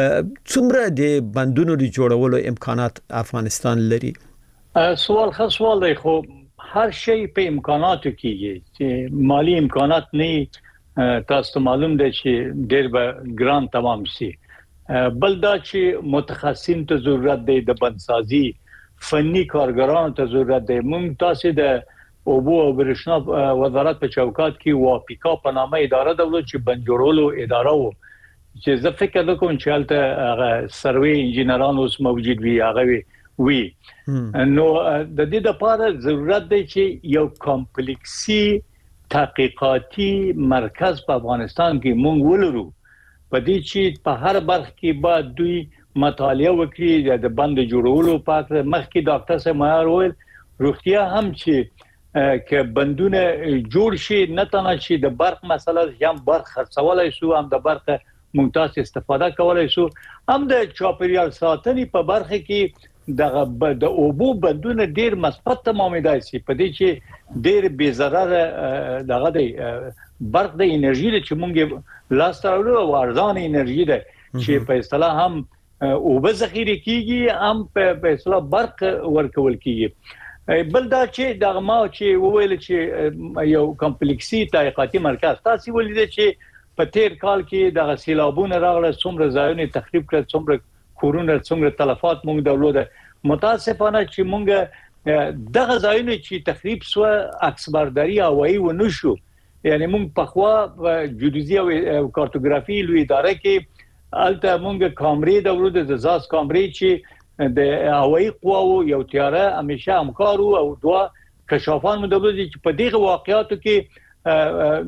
څومره د بندونو د جوړولو امکانات افغانستان لري؟ سوال خاص سوال دی خو هر شی په امکاناتو کېږي چې مالی امکانات نه تاسو ته معلوم دی چې ډېر به ګران تمام شي. بل دا چې متخصصین ته ضرورت دی، د بندسازي فني کارګرانو ته ضرورت دی. موږ تاسو د اوبو او برېښنا وزارت په چوکاټ کې واپیکا په نامه اداره درلود چې بند جوړولو اداره و چې زه فکر کوم چې هلته هغه سروي انجینران اوس موجود وي هغه وي. نو د دې لپاره ضرورت دی چې یو کمپلیکسي تحقیقاتي مرکز په افغانستان کې مونږ ولرو په دې چې په هر برخه کې به دوی مطالعه وکړي د بند جوړولو په اړه. مخکې ډاکټر صاحب مایار وویل روغتیا هم چې که بندونه جوړ شي نه تنه چې د برق مسله هم برق خرڅولای شو هم د برق ممتاز استفاده کولای شو هم د چاپیریال ساتنې په برخه کې دغه د اوبو بندونه ډیر مثبت تمامېدای شي په دې چې ډیر بې ضرر دغه دی برق د انرژي چې مونږ لاس ته راوړو او ارزان انرژي ده چې په اصطلاح هم اوبه ذخیره کیږي هم په اصطلاح برق ورکول کیږي بل دا چې دغه ما چې وویل چې یو کمپلیکسي تحقیقاتي مرکز تاسو ولیدل چې په تیر کال کې دغه سیلابونه راغله څومره ځایونه تخریب کړ څومره کورونه څومره تلفات مونږ دولت متاسفانه چې مونږ دغه ځایونه چې تخریب سو عکس برداري هوایی و نشو یعنی مونږ په خوا جیودیزي او کارتوګرافي لوی اداره کې الته مونږ کامرې د ورود د زاس کامرې چې د هوایی قواو یو تیاره همیشه همکارو او دوا کشافان مدبر چې په دغه واقعاتو کې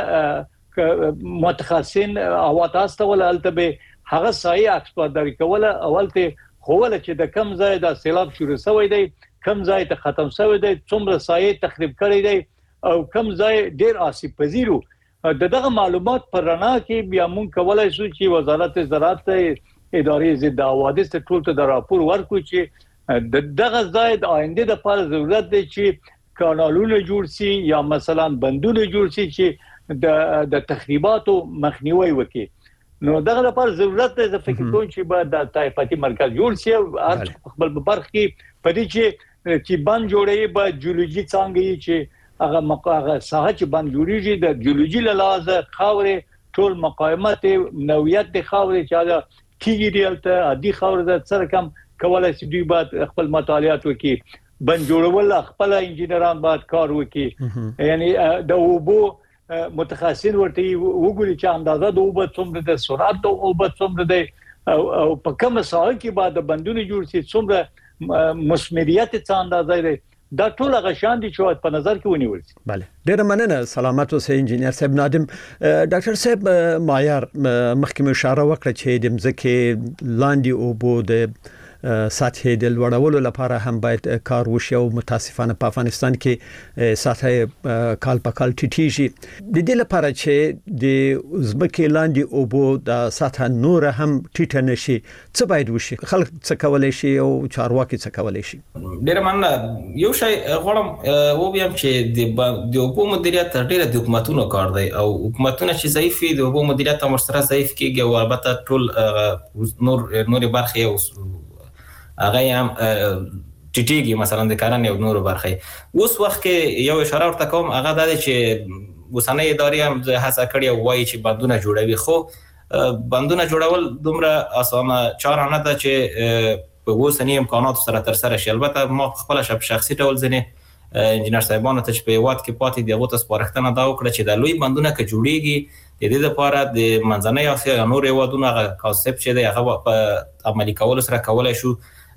مونږ متخصصین اواتاسته ول الته به هغه سایه اکسپلواتوري کوله اولته خوله چې د کم ځای د سیلاب شروع شوی دی کم ځای ته ختم شوی دی څومره سایه تخریب کړی دی او کم ځای ډیر آسیب پذیرو د دغه معلومات پر رڼا کې بیا مونږ کولای شو چې وزارت زراعت ادارې ضد حوادث ټول ته د راپور ورکو چې دغه ځای د آینده لپاره ضرورت دی چې کانالونه جوړ شي یا مثلا بندونه جوړ شي چې د د تخریباتو مخنیوي وکړي نو دغه لپاره ضرورت دی چې فکر کوم چې به د تحقیقاتي مرکز جوړ شي او هر خپل برخه کې پدې چې چې بند جوړي به جیولوژي څنګه چې هغه مقاغه ساحه چې بند جوړیږي د جیولوژي لحاظه خاورې ټول مقاومت نوعیت د خاورې چې هغه کیږي دلته عادي خاور د سره کم کولای شي دوی بعد خپل مطالعات وکړي بند جوړول خپل انجنیران بعد کار وکړي یعنی د اوبو متخصصین ورته وګوري چې اندازه د اوبو څومره د سرعت د اوبو څومره د او په کومه ساحه کې بعد بندونه جوړ شي څومره مسمریت څه اندازه دی دا ټول غشان دي چې په نظر کې ونیول شي. بله ډیر مننه سلامت اوسئ انجینر صاحب نادم. ډاکټر صاحب معیار مخکې اشاره وکړه چې د مځکې لاندې اوبو د سطح د لوړولو لپاره هم باید کار وشي او متاسفانه په افغانستان کې سطح کال په کال ټیټیږي د دې لپاره چې د ځمکې لاندې اوبو د سطح نور هم ټیټه نشي څه باید وشي خلک څه کولای شي او چارواکي څه کولای شي. ډیر مننه یو شی غواړم و بیم چې د اوبو مدیریت تر ډیره د حکومتونو کار دی او حکومتونه چې ضعیف دي د اوبو مدیریت هم سره ضعیف کیږي او البته ټول نور نور برخه او هغه هم ټیټیږي مثلا د کارن یو نور برخه اوس وخت کې یو اشاره ورته کوم هغه د چې وسنۍ ادارې هم هڅه کړې او وایي چې بندونه جوړوي خو بندونه جوړول دومره اسانه چاره نه ده چې په وسنۍ امکانات سره تر سره شي. البته ما خپل شخصي ډول ځنه انجینر صاحبانو ته چې په وخت کې پاتې دی غوته سپارښتنه دا وکړه چې د لوی بندونه کې جوړیږي د دې لپاره د منځنۍ اسیا نور هیوادونو هغه کانسپټ چې دی هغه په عملي کول سره کولای شو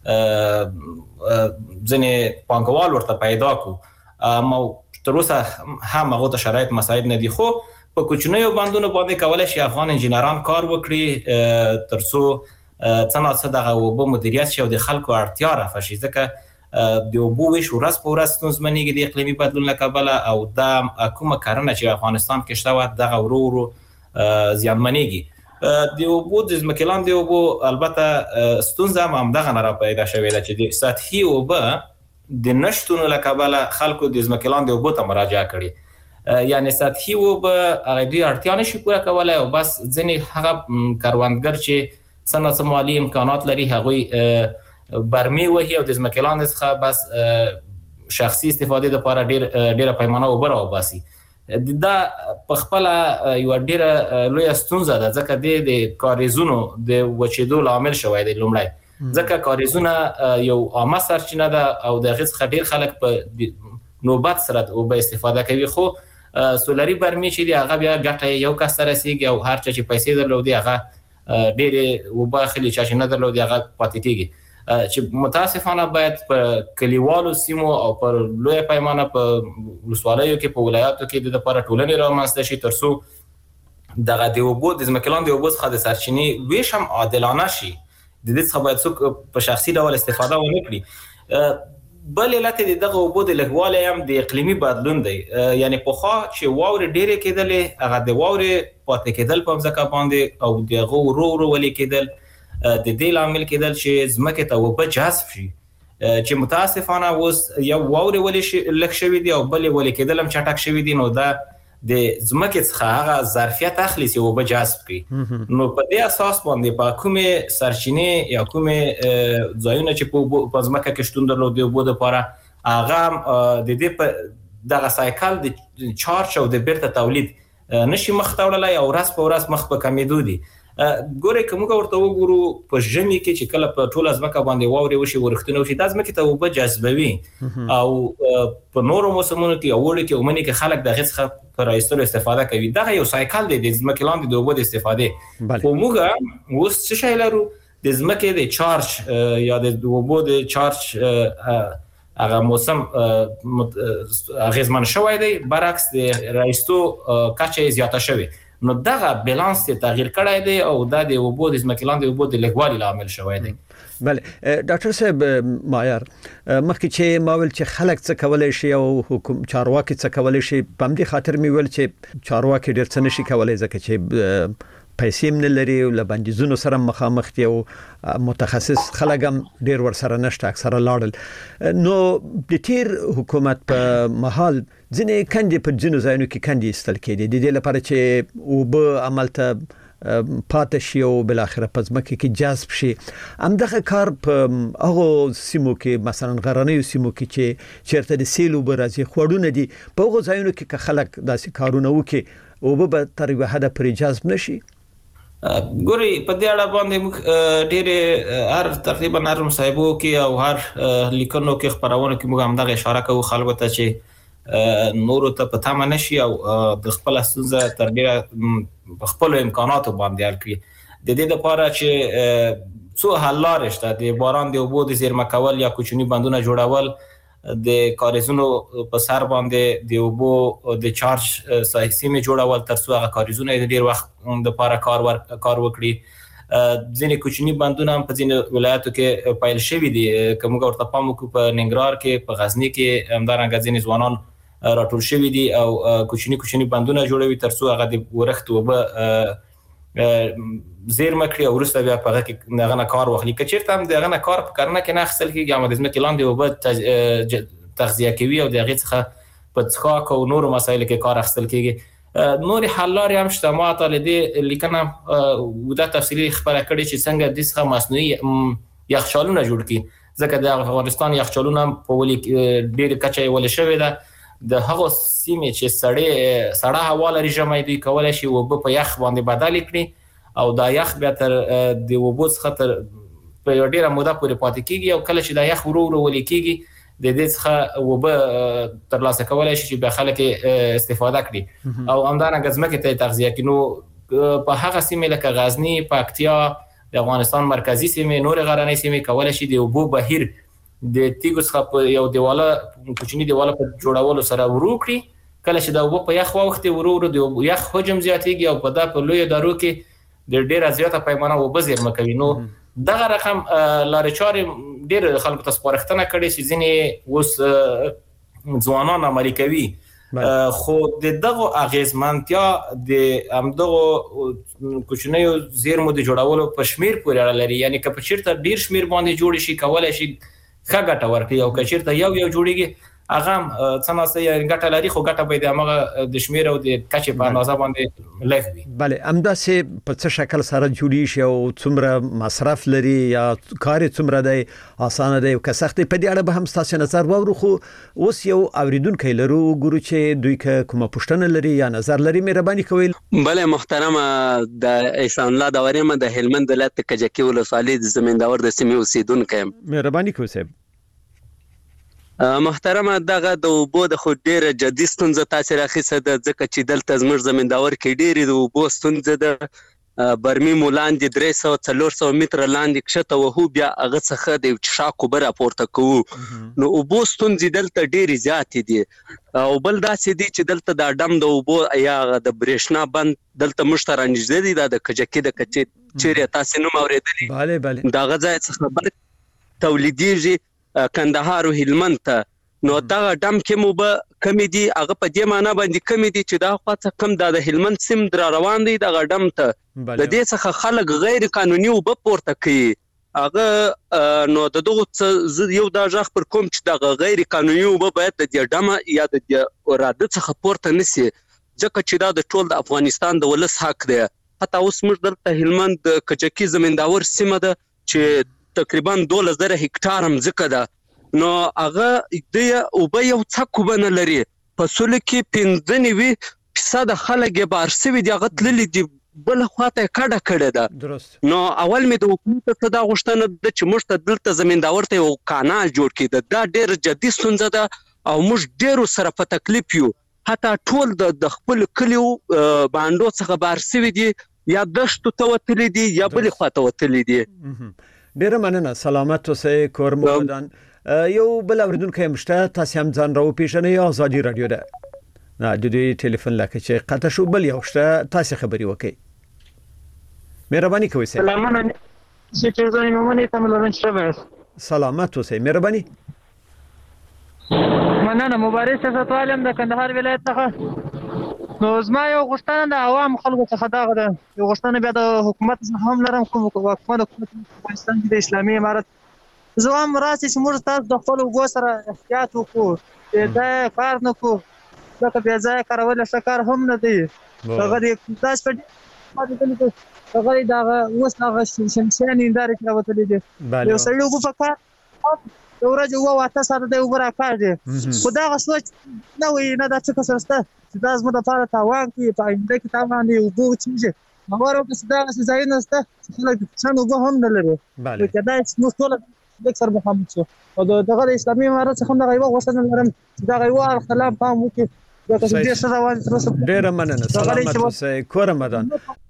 ځنه پانګوال ورته پیدا کو ما تر اوسه هم هغه ته شرایط مساعد نه دي خو په کوچنیو بندونو باندې کولای شي افغان انجینران کار وکړي ترڅو څنګه څه دغه وبو مدیریت شي او د خلکو اړتیا رافع شي ځکه د وبو ویش ورځ په ورځ ستونزمنېږي د اقلیمي بدلون له کبله او د کومه کارونه چې افغانستان کې شته و دغه ورو ورو زیانمنېږي. د اوبو د ځمکې لاندې اوبو البته ستونزه هم همدغه نه را پیدا شوې ده چې د سطحي اوبه د نشتون له کبله خلکو د ځمکې لاندې اوبو ته مراجعه کړې یعنی سطحي اوبه هغه دوی اړتیا نشي پوره کولی او بس ځینې هغه کروندګر چې څه نه څه مالي امکانات لري هغوی برمې وهي او د ځمکې لاندې څخه بس شخصي استفادې لپاره ډېر ډېره پیمانه اوبه راوباسي. دا په خپل یو ډیره لوی ستونزه ده ځکه د کاریزونو د وچېدو لامل شوی دی لومړی ځکه کاریزونه یو عامه سرچینه ده او د هغې څخه ډېر خلک په نوبت سره اوبه استفاده کوي خو سولري برمې چې دي هغه بیا ګټه یو کس ته رسېږي او هر چا چې پیسې درلودي هغه ډېرې اوبه اخلي چا چې نه درلودي هغه پاتې کېږي چې متاسفانه باید په کلیوالو سیمو او په لوی پیمانه په ولسوالیو کې په ولایاتو کې د لپاره ټولنې رامنځته شي ترڅو دغه د اوبو د ځمکې لاندې اوبو څخه د سرچینې ویش هم عادلانه شي د دې څخه باید څوک په شخصي ډول استفاده ونه کړي. بل علت د دغه اوبو د لږوالی هم د اقلیمي بدلون دی یعنی پخوا چې واورې ډېرې کېدلې هغه د واورې پاتې کېدل په مځکه باندې او د هغه ورو ورو ولې کېدل د دې لامل کېدل چې ځمکې ته اوبه جذب شي چې متاسفانه اوس یو واورې ولې شي لږ شوي دي او بلې ولې کېدل هم چټک شوي دي نو دا د ځمکې څخه هغه ظرفیت اخلي چې اوبه جذب کړي نو په دې اساس باندې په کومې سرچینې یا کومې ځایونه چې په ځمکه کې شتون درلود د اوبو لپاره هغه د دې په دغه سایکل د چارج او د بیرته تولید نشي مخ ته وړلای او ورځ په ورځ مخ په کمیدو دي ګوره کومه ورته وګورو په ژمي کې چې کله په ټوله ځمکه باندې واورې وشي ورښتونه وشي د ځمکې ته اوبه جذبوي او په نورو موسمونو کې اوړي کې ومني کې خلک دغه څخه پر ایستلو استفاده کوي دا یو سایکل دی د ځمکې لاندې د اوبو د استفاده خو موږ اوس څه شی لرو د ځمکې د چارج یا د اوبو د چارج هغه موسم اغیزمن شوی دی برعکس د رایستو کچه زیاته شوی نو دغه بالانس ته تغییر کړی دی او دا د اوبو د ځمکې لاندې اوبو د لږوالي لامل شوی دی بله ډاکټر صاحب معیار مخکې چې ما ویل چې خلک څه کولای شي او حکومت چارواکي څه کولای شي په همدې خاطر مې ویل چې چارواکي ډېر څه نشي کولای ځکه چې پیسې هم نه لري او له بندیزونو سره مخامخ دي او متخصص خلک هم ډېر ورسره نشته اکثره لاړل نو د تیر حکومت په محل ځینې کندې په ځینو ځایونو کې کندې ایستل کېدې د دې لپاره چې اوبه عمل ته پاتې شي او بل اخره په ځمکه کې جذب شي همدغه کار په هغو سیمو کې مثلا غرنیو سیمو کې چې چیرته د سیل اوبه راځي خوړونه دي په هغو ځایونو کې که خلک داسې کارونه وکړي اوبه به تر یوه حده پورې جذب نشي ګوري په دې اړه باندې موږ ډېر هر تقریبا هر مصاحبو کې او هر لیکنو کې خبرونه کې موږ هم دغه اشاره کوو خلکو ته چې نورو ته په تمه نشي او د خپل ستونزه تر ډېره خپل امکاناتو باندې حل کړي د دې لپاره چې څو حل لارې شته د باران د اوبو د زیرمه کول یا کوچني بندونه جوړول د کاریزونو په سر باندې د اوبو د چارج سیمې جوړول تر څو هغه کاریزونه د ډیر وخت د لپاره کار ور کار وکړي ځینې کوچني بندونه په ځینې ولایتو کې پایل شوي دي کوم ورته پام وکړو په ننګرهار کې په غزنی کې همدارنګه ځینې ځوانان راټول شوي دي او کوچني کوچني بندونه جوړوي تر څو هغه د ورښت اوبه زیرمه کړی او وروسته بیا په هغه کې دغه نه کار واخلي که چېرته هم دغه نه کار په کرنه کې نه اخیستل کېږي اما د ځمکې لاندې اوبه تغذیه کوي او د هغې څخه په څښاک او نورو مسایلو کې کار اخیستل کېږي نورې حل لارې هم شته ما ته له دې لیکنه اوږده تفصیلي خبره کړې چې څنګه دې څخه مصنوعي یخچالونه جوړ کړي ځکه د افغانستان یخچالونه هم په ولې ډېرې کچه یې ولې شوې ده د هغو سیمې چې سړې سړه هوا لري ژمی دوی کولی شي اوبه په یخ باندې بدلې کړي او دا یخ بیا تر د اوبو څخه تر په یوه ډېره موده پورې پاتې کېږي او کله چې دا یخ ورو ورو ولې کېږي د دې څخه اوبه ترلاسه کولی شي چې بیا خلک استفاده کړي او همدارنګه ځمکې ته یې تغذیه کړي نو په هغه سیمې لکه غزني پکتیا د افغانستان مرکزي سیمې نورې غرنۍ سیمې کولی شي د اوبو بهیر د تیږو څخه په یو دیواله کوچني دیواله په جوړولو سره ورو کړي کله چې د اوبو په یخ واوښتي ورو ورو د یخ حجم زیاتېږي او په دا په لویو دارو کې د ډیره زیاته پیمانه اوبه زیرمه کوي نو دغه رقم لارې چارې ډېر خلکو ته سپارښتنه کړې چې ځینې اوس ځوانان عملي کوي خو د دغو اغیزمنتیا د همدغو کوچنیو زیرمو د جوړولو په شمیر پورې اړه لري یعنی که په چېرته ډېر شمیر باندې جوړ شي کولی شي ښه ګټه ورکړي او که چېرته یو یو جوړېږي هغه هم څه ناسته یې ګټه لري خو ګټه به یې د همغه د شمیر او د کچې په اندازه باندې لږ وي بله همداسې په څه شکل سره جوړېږي او څومره مصرف لري یا کار یې څومره دی اسانه دی او که سخت دی په دې اړه به هم ستاسې نظر واورو خو اوس یو اورېدونکی لرو ګورو چې دوی که کومه پوښتنه لري یا نظر لري مهرباني کوئ بله محترمه د احسان الله داوري یم د هلمند ولایت کجکي ولسوالۍ د زمینداور د سیمې اوسېدونکی یم مهرباني کوئ صاحب محترمه دغه د اوبو د خو ډېره جدي ستونزه تاسې راخیسته ده ځکه چې دلته زموږ زمینداور کې ډېرې د اوبو ستونزه ده برمي مو لاندې درې سوه څلور سوه متره لاندې کښته وهو بیا هغه څخه د یو څښاک اوبه راپورته کوو نو اوبو ستونزې دلته ډېرې زیاتې دي او بل داسې دي چې دلته دا ډم د اوبو یا د برېښنا بند دلته موږ ته رانږدې دی دا د کجکي د کچې چیرې تاسې نوم اورېدلی بله بله د هغه ځای څخه برق تولیدېږي کندهار او هلمند ته نو دغه ډم کې مو به کمی دي هغه په دې معنی باندې کمی دي چې دا خواڅه کم د هلمند سیم در روان دی د غډم ته د دې څخه خلک غیر قانوني وب پورته کوي هغه نو د دغه یو دا ځخ پر کوم چې د غیر قانوني وب باید د دې ډمه یا د اراده څخه پورته نسی ځکه چې دا د ټول د افغانستان د ولس حق دی حتی اوس موږ دلته هلمند د کجکی زمینداور سیمه ده چې تقریبا دوله زره هکتار هم ځکه ده نو هغه د او به یو څکو بنه لري فصل کې پنځه نوي فیصد خلک بار سوي دی غتللی دی بل خواته کډه کړه ده درست نو اول می د حکومت ته دا غوښتنه د چې موږ ته دلته زمینداور ته یو کانال جوړ کړي دا ډېر جدي ستونزه ده او موږ ډېر سره په تکلیف یو حتی ټول د خپل کلیو باندې څخه بار سوي دی یا دشت ته وتلی دی یا بل خواته وتلی دی ډېر مننه سلامت اوسئ کور مو ودان یو بل اوریدونکو مشته تاسو هم ځان راو پیژنئ یا ازادي رادیو ده نه د دې ټلیفون لکه چې قطع شو بل یو شته تاسو خبري وکړئ مهرباني کوئ سلام علیکم چې ځان مومنه تملون شبس سلامت اوسئ مهرباني مننه مبارک سیاست عالم د کندهار ولایت څخه نو زما یو غوښتنه د عوام خلکو څخه دا غواړم یو غوښتنه بیا د حکومت څخه هم لرم کوم حکومت افغانستان کې د اسلامي امارت زوام راسي چې موږ تاسو د خپل وګو سره احتیاط وکړو دا کار نه کو دا بیا ځای کارول شکر هم نه دی هغه د تاسو په دې هغه دا اوس هغه شمسیان اندار کې راوتلې دي یو سړی وګ فکر ورځ وو واته سره د وګرا کار دی خدا غ سوچ نه وي نه دا څه سرسته چې دا زموږ لپاره تاوان کوي په انده کې تاوان دی وګو چې موږ ورته دا ځای نه ست چې خلک څنګه وګ هم نه لري بله کدا نو ټول د سر محمد شو او دغه اسلامي امارت څخه دغه یو غوښتنه لرم چې دغه یو خلاف پام وکړي دا چې دې سره روان تر اوسه ډېر مننه سلامت اوسئ کور مدان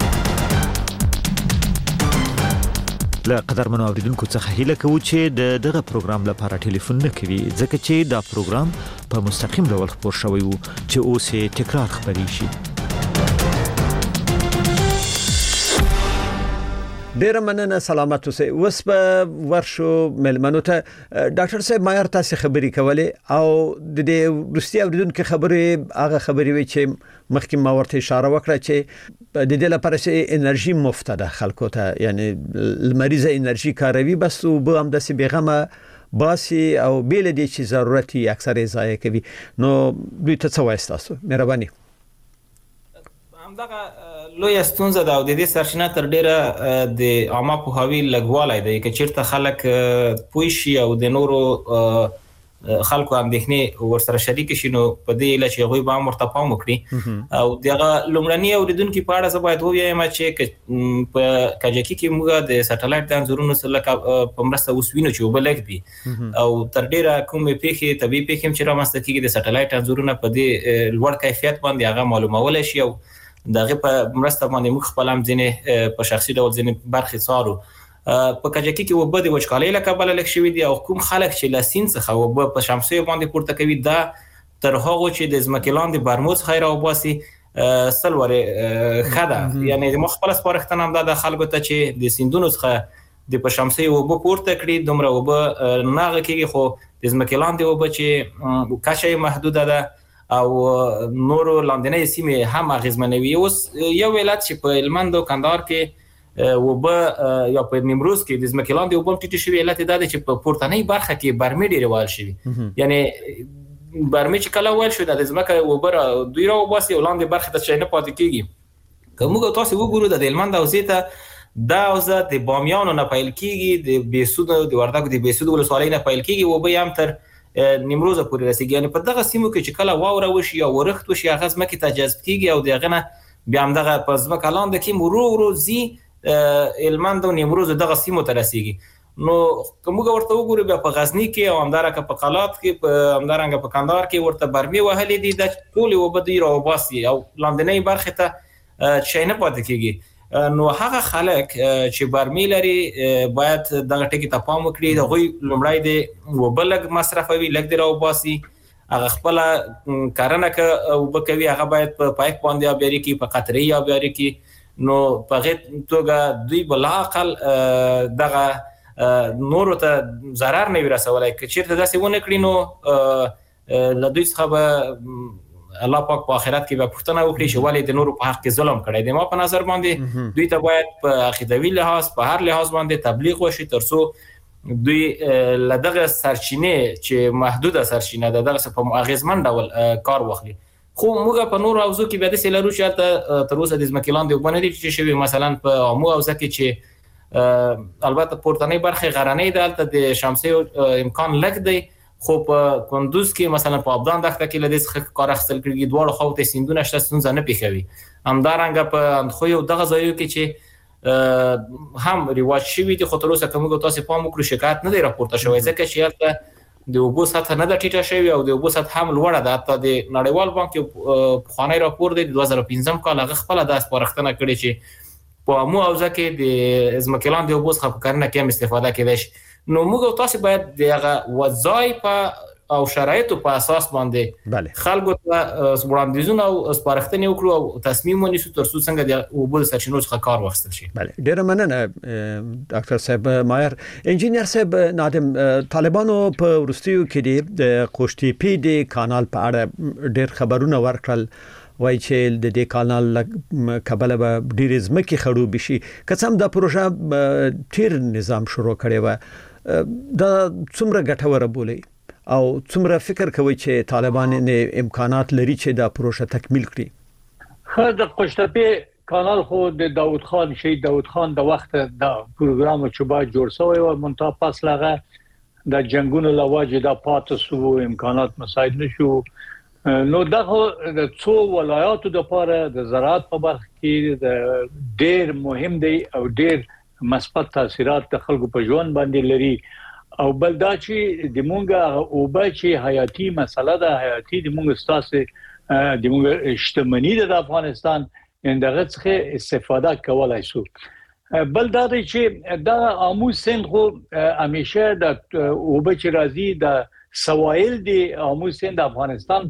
له قدرمنو اوریدونکو څخه هیله کوو چې د دغه پروګرام لپاره ټلیفون نه کوي ځکه چې دا پروګرام په مستقیم ډول خبر شوی وو چې اوس یې تکرار خبري شي ډیر مننه سلامت اوسئ اوس په ورشو ملمنو ته ډاکټر صاحب مایر تاسو خبري کولې او د دې روسي اوریدونکو خبرې هغه خبرې وی چې مخکې ما ورته اشاره وکړه چې د دې لپاره چې انرژي مفت ده خلکو ته یعنی المریضه انرژي کاروي بس وب هم د سی بیغمه باسي او بیل دي چې ضرورتي اکثر ضایع کوي نو دوی ته څه وایي تاسو مهرباني دغه لوی ستونزه ده او د دې سرچینه تر ډیره د عامه پوهاوی لګوالای دی چې چیرته خلک پوه شي او د نورو خلکو اندېښنې ورسره شریک شي نو په دې لچې غوي به مرته پام وکړي او دغه لومړنی اوریدونکو په اړه زه باید ووایم چې په کجکی کې موږ د سټلایټ د انزورونو سره په مرسته وسوینو چې وبلګ دي او تر ډیره کومې پیښې طبي پیښې چې رامنځته کیږي د سټلایټ انزورونو په دې لوړ کیفیت باندې هغه معلومول شي او دغه په مرسته باندې موږ خپل هم ځینې په شخصي ډول ځینې برخې څارو په کجکی کې وبد وچکالۍ له کبله لک شوی دی او کوم خلک چې لاسین څخه وب په شمسي باندې پورته کوي دا تر هغه چې د زمکلان د برموز خیر او باسي سلوره خدا یعنی د مخبل سپارښتنه هم د خلکو ته چې د سیندونو څخه د په شمسي وب پورته کړي دومره وب ناغه کېږي خو د زمکلان دی وب چې کاشه محدوده ده او نورو لاندنۍ سیمې هم اغیزمنوي اوس یو ولایت چې په هلمند او کندهار کې وب یا په نیمروز کې د زمکلان دی وب ټیټ شوی ولایت دا چې په پورتنۍ برخه کې برمې ډیر وال شي یعنی برمې چې کله وال شو د زمکه وب را دوی را وباسي ولاندې برخه ته چې نه پاتې کیږي کومه تاسو وګورئ د هلمند او زیته دا اوسه د بامیانو نه پیل کیږي د بیسود د وردګو د بیسود ولسوالۍ نه پیل کیږي وب هم تر نیمروز پورې رسیږي یعنی په دغه سیمو کې چې کله واوره وشي یا ورخت وشي هغه ځمکې ته جذب کیږي او دغه نه بیا هم دغه په ځمکه لاندې کې مرو ورو زی هلمند او نیمروز دغه سیمو ته رسیږي نو کومه ورته وګورئ بیا په غزنی کې او همدارنګه په قلات کې په همدارنګه په کندهار کې ورته برمې وهلې دي د ټول وبدي را وباسي او لاندنۍ برخه ته چې نه پاتې کیږي نو هغه خلک چې برمې لري باید دغه ټکی ته پام وکړي د غوي لومړی دی وبلګ مصرفوي لګ دی را وباسي هغه خپل کارنه ک وبکوي هغه باید په پایپ باندې ابيري کې په قطري یا ابيري کې نو په غت توګه دوی بل عقل دغه نور ته zarar نه ورسولای چې چیرته داسې ونه کړی نو لدوی څخه به الله پاک په آخرت کې به پوښتنه وکړي چې ولې د نورو په حق کې ظلم کړی دی. ما په نظر باندې دوی ته باید په عقیدوي لحاظ په هر لحاظ باندې تبلیغ وشي ترڅو دوی لدغه سرچینه چې محدوده سرچینه ده دغه په اغیزمن ډول کار واخلي. خو موږ په نور اوزو کې به د سیلارو چې تر اوسه د ځمکې لاندې وبنه دي چې شوی مثلا په عمو اوزه کې چې البته پورتنۍ برخه غرنۍ ده البته د شمسي امکان لږ دی خو په کندوز کې مثلا په ابدان دښته کې لدې څخه کار اخیستل کېږي دواړو خواو ته سیندونه شته ستونزه نه پیښوي. همدارنګه په اندخوی دغه ځایو کې چې هم رواج شوي دي خو تر اوسه کومه تاسو پام وکړو شکایت نه دی راپورته شوی ځکه چې هلته د اوبو سطح نه د ټیټه شوی او د اوبو سطح هم لوړه ده. حتی د نړیوال بانک یو پخوانی راپور دی د دوه زره پنځم کال هغه خپله دا سپارښتنه کړې چې په عمو اوزه کې د ځمکې لاندې اوبو څخه په کرنه کې هم استفاده کېدای شي. نو موږ تاسو باید دغه وظای په او شرایطو په اساس باندې خلکو ته وړاندیزونه او سپارښتنې وکړو او تصمیم ونیسو ترڅو څنګه د اوبو سرچینو څخه کار واخیستل شي. بله ډیره مننه ډاکټر صاحب مایر. انجینیر صاحب نادم طالبانو په ورستیو کې د قوشتېپې د کانال په اړه ډیر خبرونه ورکړل وای چې د دې کانال کبله به ډیر ځمکې خړوب شي که څه هم دا پروژه ډیر نظام شروع کړی و دا څومره ګټوره بولي او څومره فکر کوي چې طالبان امکانات لري چې دا پروژه تکمیل کړي؟ خو د قوشتېپې کانال خو د داود خان شهید داود خان د وخت د پروګرام چې باید جوړ شوی و منتها پس لغه د جنگونو لواجه د پاتې سو امکانات مساعد نشو. نو دغه د څو ولایاتو د لپاره د زراعت په برخه کې د ډیر مهم دی او ډیر مثبت تاثیرات د خلکو په ژوند باندې لري او بل دا چې د مونږه اوبه چې حیاتي مسله ده حیاتي د مونږ ستاسو د مونږ شتمنۍ د افغانستان اندغه څخه استفاده کولای شو. بل دا چې دا عمو سند خو همیشه د اوبه چې راځي د سوایل دی عمو سند افغانستان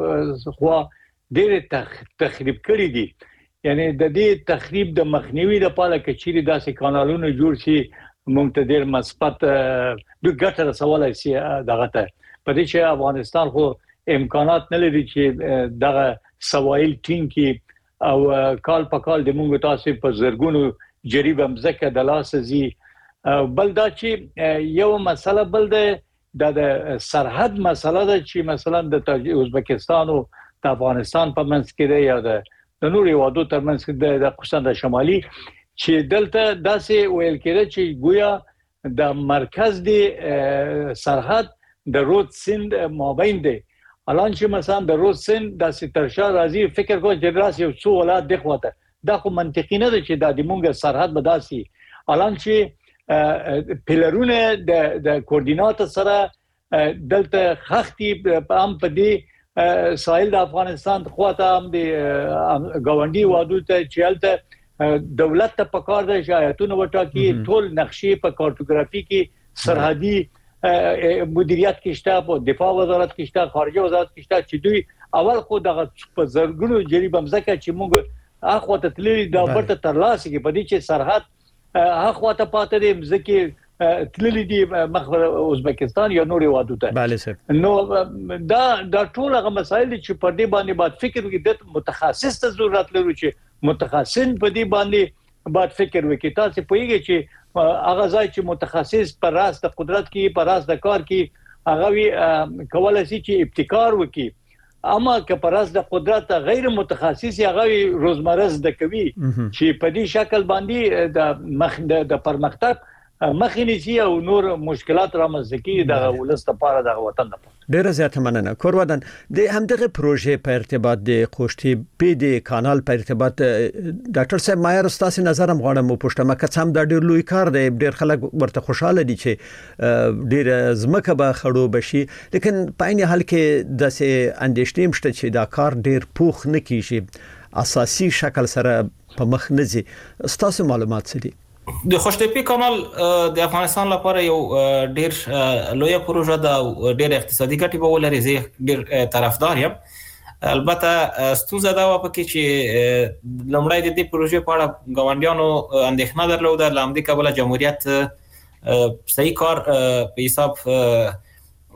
په خوا ډېر تخریب کړی دي. یعنی د دې تخریب د مخنیوي لپاره کې چیرې داسې کانالونه جوړ شي مونږ ته ډېر مثبت د ګټه رسولای شي دغه ته په دې چې افغانستان خو امکانات نه لري چې دغه سوایل ټینګ کې او کال په کال د مونږ تاسو په زرګونو جریب مزکه د لاس زی. بل دا چې یو مسله بل د سرحد مسله ده چې مثلا د ازبکستان او د افغانستان په منځ کې دی یا د د نوري وادو ترمنځ کې د خصوصا د شمالي چې دلته داسې ویل کېده چې گویا د مرکز دی سرحد د رود سند مابین دی. الان چې مثلا د رود سند داسې ترشا راځي فکر کوم چې راځي یو څو ولادت د خواته دا خو منطقي نه ده چې د دمونګه سرحد به داسي الان چې پلرونه د د کوردینات سره دلته خختي هم په دې ساحل د افغانستان خواته هم د گاونډي وادو ته چلته دولت ته پکار ده شایتونه وټاکي ټول نقشې په کارتوګرافي کې سرحدي مدیریت کې شته په دفاع وزارت کې شته خارجه وزارت کې شته چې دوی اول خو دغه په زرګونو جریب مزکه چې موږ اخو ته تللی دا برته ترلاسه کې په دې چې سرحد اخو ته پاتې دي مزکه تللی دي مخبر ازبکستان یا نوري وادو ته. بله سر نو دا دا ټول هغه مسایل چې په دې باندې باید فکر وکړي د متخصص ته ضرورت لري چې متخصصین په دې باندې باید فکر وکړي. تاسو پوهیږئ چې هغه ځای چې متخصص پر راس د قدرت کې پر راس د کار کې هغه وی کولای شي چې ابتکار وکړي اما که پر راس د قدرت غیر متخصص هغه روزمره زده کوي چې په دې شکل باندې د مخ د پرمختګ مخینی سي او نور مشکلات را مزکی د ولست لپاره د وطن لپاره. ډیره زیاته مننه. کورودان د همدغه پروژې په ارتباط د قوشتېپې د کانال په ارتباط ډاکټر صاحب مایر ستاسو نظر هم غواړم وپوښتم که څم دا ډیر لوی کار دی ډیر خلک ورته خوشاله دي چې ډیر زمکه به خړو بشي لیکن په عین حال کې د سه اندېشنې مشته چې دا کار ډیر پوخ نه کیږي اساسي شکل سره په مخ نه ځي. ستاسو معلومات څه دي؟ د قوشتېپې کانال د افغانستان لپاره یو ډیر لوی پروژه ده او ډیر اقتصادي ګټې به ولري. زه ډیر طرفدار یم. البته ستونزه دا و پکې چې لومړی د دې پروژې په اړه ګاونډیانو اندېښنه درلوده له همدې کبله جمهوریت صحیح کار په حساب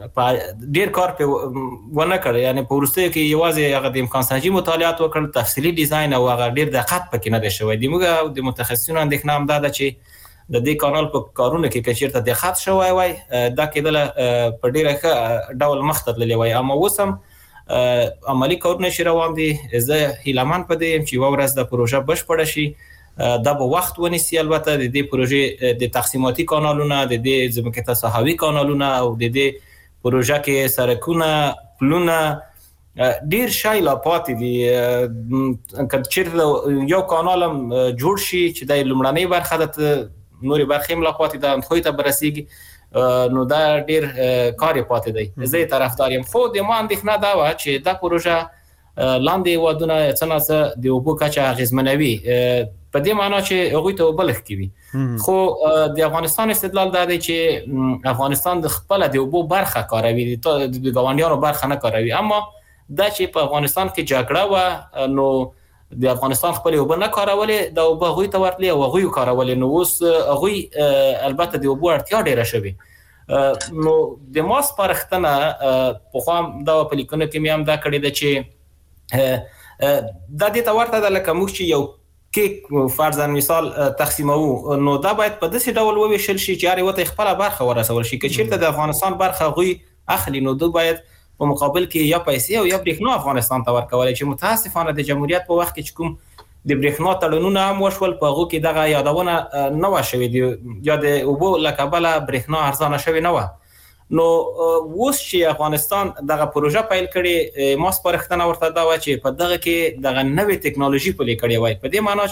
ډیر کار په ونه کړ، یعنی په ورسته کې یوازې هغه د امکان سنجي مطالعات وکړ، تفصیلی ډیزاین او هغه ډیر دقت پکې نه دی شوی. د موږ د متخصصینو اندېښنه هم ده چې د دې کانال په کارونه کې کچیرته دقت شوی وای دا کېدل په ډیره ښه ډول مخ ته تللی وای. اما اوس هم عملی کارونه چې روان دي، زه هیلهمن په دې یم چې یوه ورځ د پروژه بشپړه شي. دا به وخت ونیسي. البته د دې پروژې د تقسیماتي کانالونه، د دې ځمکې ته ساحوي کانالونه او د دې پروژه کې سړکونه، پلونه، ډیر شی لا پاتې دي. که چیرته یو کانال هم جوړ شي چې د لومړنۍ برخه د نورې برخې هم لا پاتې ده، اندخوی ته به رسېږي، نو دا ډیر کار یې پاتې دی. زه یې طرفدار یم، خو د ما اندېښنه دا وه چې دا پروژه لاندې هېوادونه څه نه څه د اوبو کچه اغېزمنوي، په دې معنا چې هغوی ته اوبه لږ کوي. خو د افغانستان استدلال دا دی چې افغانستان د خپله د اوبو برخه کاروي، د ګاونډیانو برخه نه کاروي. اما دا چې په افغانستان کې جګړه وه، نو د افغانستان خپل اوبه نه کارولې، دا اوبه هغوی ته ورتلې او هغوی کارولې. نو اوس هغوی البته د اوبو اړتیا ډېره شوې. نو د ما سپارښتنه پخوا دا په لیکنو کې مې هم دا کړې ده چې دا دې ته ورته ده لکه موږ چې یو کیک فرضاً مثال تقسیموو، نو دا باید په داسې ډول وویشل شي چې هر یوه ته خپله برخه ورسول شي. که چیرته د افغانستان برخه هغوی اخلي، نو دوی باید په مقابل کې یا پیسې او یا برېښنا افغانستان ته ورکولی، چې متاسفانه د جمهوریت په وخت کې چې کوم د برېښنا تړونونه هم وشول، په هغو کې دغه یادونه نه وه شوې، یا د اوبو له کبله برېښنا ارزانه شوې نه وه. نو اوس چې افغانستان دغه پروژه پیل کړي، ما سپارښتنه ورته دا وه چې په دغه کې دغه نوې ټکنالوژي پلې کړې وای، په دې معنا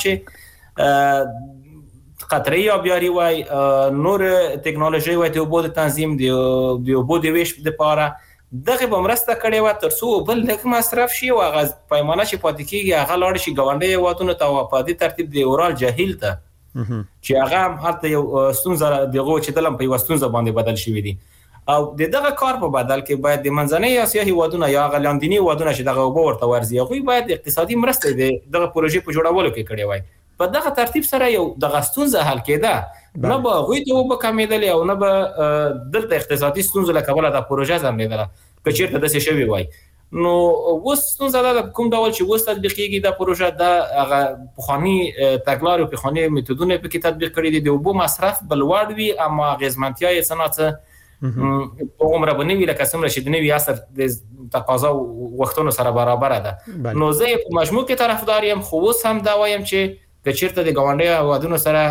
چې قطره‌ای آبیاري وای، نور ټکنالوژي وای د اوبو د تنظیم، د اوبو د ویش دپاره دغه به مرسته کړې وه تر څو اوبه لږ مصرف شي او هغه پیمانه چې پاتې کېږي هغه لاړ شي ګاونډي هېوادونو ته، او په دې ترتیب د اورال جهیل ته چې هغه هم هلته یو ستونزه د هغو چې دل هم په یوه ستونزه باندې بدل شوي دي. او د دغه کار په بدل کې باید د منځنۍ اسیا هېوادونه یا هغه لاندیني هېوادونه چې دغه اوبه ورته ورځي، هغوی باید اقتصادي مرسته د دغه پروژې په جوړولو کې کړې وای. په دغه ترتیب سره یو دغه ستونزه حل کېده، نه به هغوی ته اوبه کمېدلې او نه به دلته اقتصادي ستونزو له کبله دا پروژه ځنډېدله که چېرته داسې شوې وای. نو اوس ستونزه دا ده کوم ډول چې اوس تطبیق کېږي دا پروژه، دا هغه پخواني تګلارې او پخواني میتودونه یې پکې تطبیق کړي دي. د اوبو مصرف به لوړ وي، اما اغېزمنتیا یې څه نه څه عمره به نه وي لکه څومره چې د نوي عصر د تقاضا وختونو سره برابره ده. نو زه یې په مجموع کې طرفدار یم، خو اوس هم دا وایم چې که چېرته د ګاونډي هېوادونو سره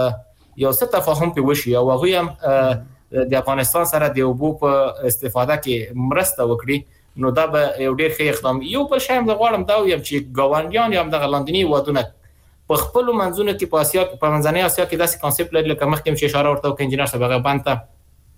یو څه تفاهم پرې وشي او هغوی هم د افغانستان سره د اوبو په استفاده کې مرسته وکړي، نو دا به یو ډېر ښه اقدام. یو بل شی هم زه غواړم دا ویم چې ګاونډیان یا همدغه لاندیني هېوادونه په خپلو منځونو کې په اسیا په منځنۍ اسیا کې داسې کانسپټ لري لکه مخکې هم چې اشاره ورته وکړه انجینر صاحب هغه بند ته،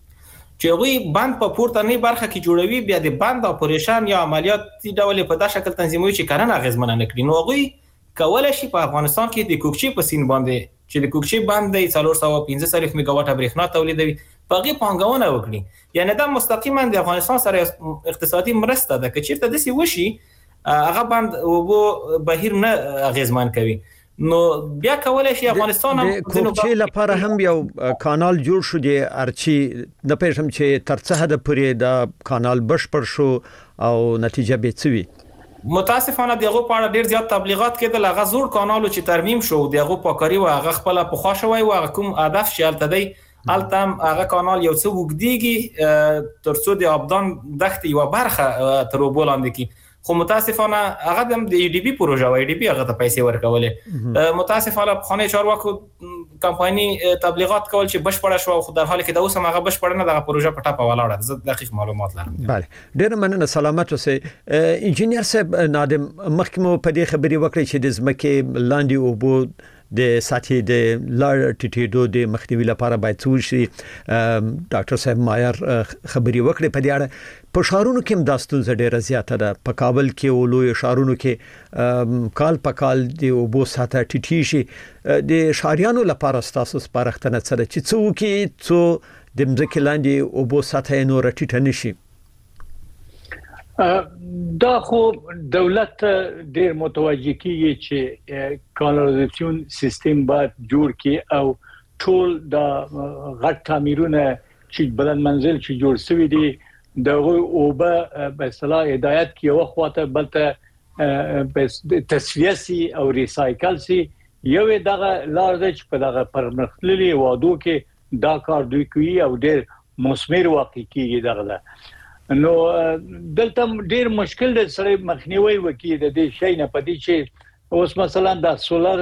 چې هغوی بند په پورتنۍ برخه کې جوړوي، بیا د بند اپریشن یا عملیاتي ډول په دا شکل تنظیموي چې کرنه اغېزمنه نه کړي. نو هغوی کولی شي په افغانستان کې د کوکچې په سیند باندې چې د کوکچې بند دی څلور سوه پنځه څلوېښت میګاواټه برېښنا تولیدوي، په هغې پانګونه وکړي. یعنې دا مستقیما د افغانستان سره اقتصادي مرسته ده. که چېرته داسې وشي هغه بند اوبو بهیر نه اغېزمن کوي، نو بیا کولای شي افغانستان هم د کوکچې لپاره هم یو کانال جوړ شو د ارچی، نه پېژنم چې تر څه حده پورې دا کانال بشپړ شو او نتیجه به څه وي. متاسفانه دغه په اړه ډیر زیات تبلیغات کېدل، هغه زوړ کانال چې ترمیم شو دغه پاکاري او هغه خپل په خوا شوی او کوم هدف چې الته دی الته هغه کانال یو څه وګدیږي تر څو د ابدان دښتې یو برخه تر اوبو لاندې کی. خو متاسفانه هغه د ای ډی بی پروژه و ای ډی بی هغه ته پیسې ورکولې. متاسفانه په خانه چارواکو کمپایني تبلیغات کول چې بشپړه شو، خو در حال کې دا اوس هم هغه بشپړه نه دغه پروژه په ټاپه ولاړه. زه دقیق معلومات لرم. بله ډیر مننه، سلامت اوسئ. انجینر صاحب نادم، مخکې مو په دې خبرې وکړې چې د ځمکې لاندې اوبو د سطحې د لوړ ټیټېدو د مخنیوي لپاره باید څه وشي. ډاکټر صاحب مایر خبرې وکړې په دې اړه. په ښارونو کې هم دا ستونزه ډېره زیاته ده. په کابل کې او لویو ښارونو کې کال په کال د اوبو سطحه ټیټېږي. د ښاریانو لپاره ستاسو سپارښتنه څه ده چې څه وکړي څو د ځمکې لاندې اوبو سطحه یې نوره ټیټه نه شي؟ دا خو دولت ډیر متوجه کیږي چې کانالیزاسیون سیستم باید جوړ کړي او ټول د غټ تعمیرونه چې بلند منزل چې جوړ شوی دي دغه اوبه په اصطلاح هدایت کې یو خواته بلته تصفیه سي او ریسایکل سي یو دغه لار د چې په دغه پرمختللي وادو کې دا کار دوی کوي او ډېر مثمر واقع کیږي دغه نو دلته ډېر مشکل دی سره مخنیوي وکړي د دې شي نه پدې چې اوس مثلا د سولر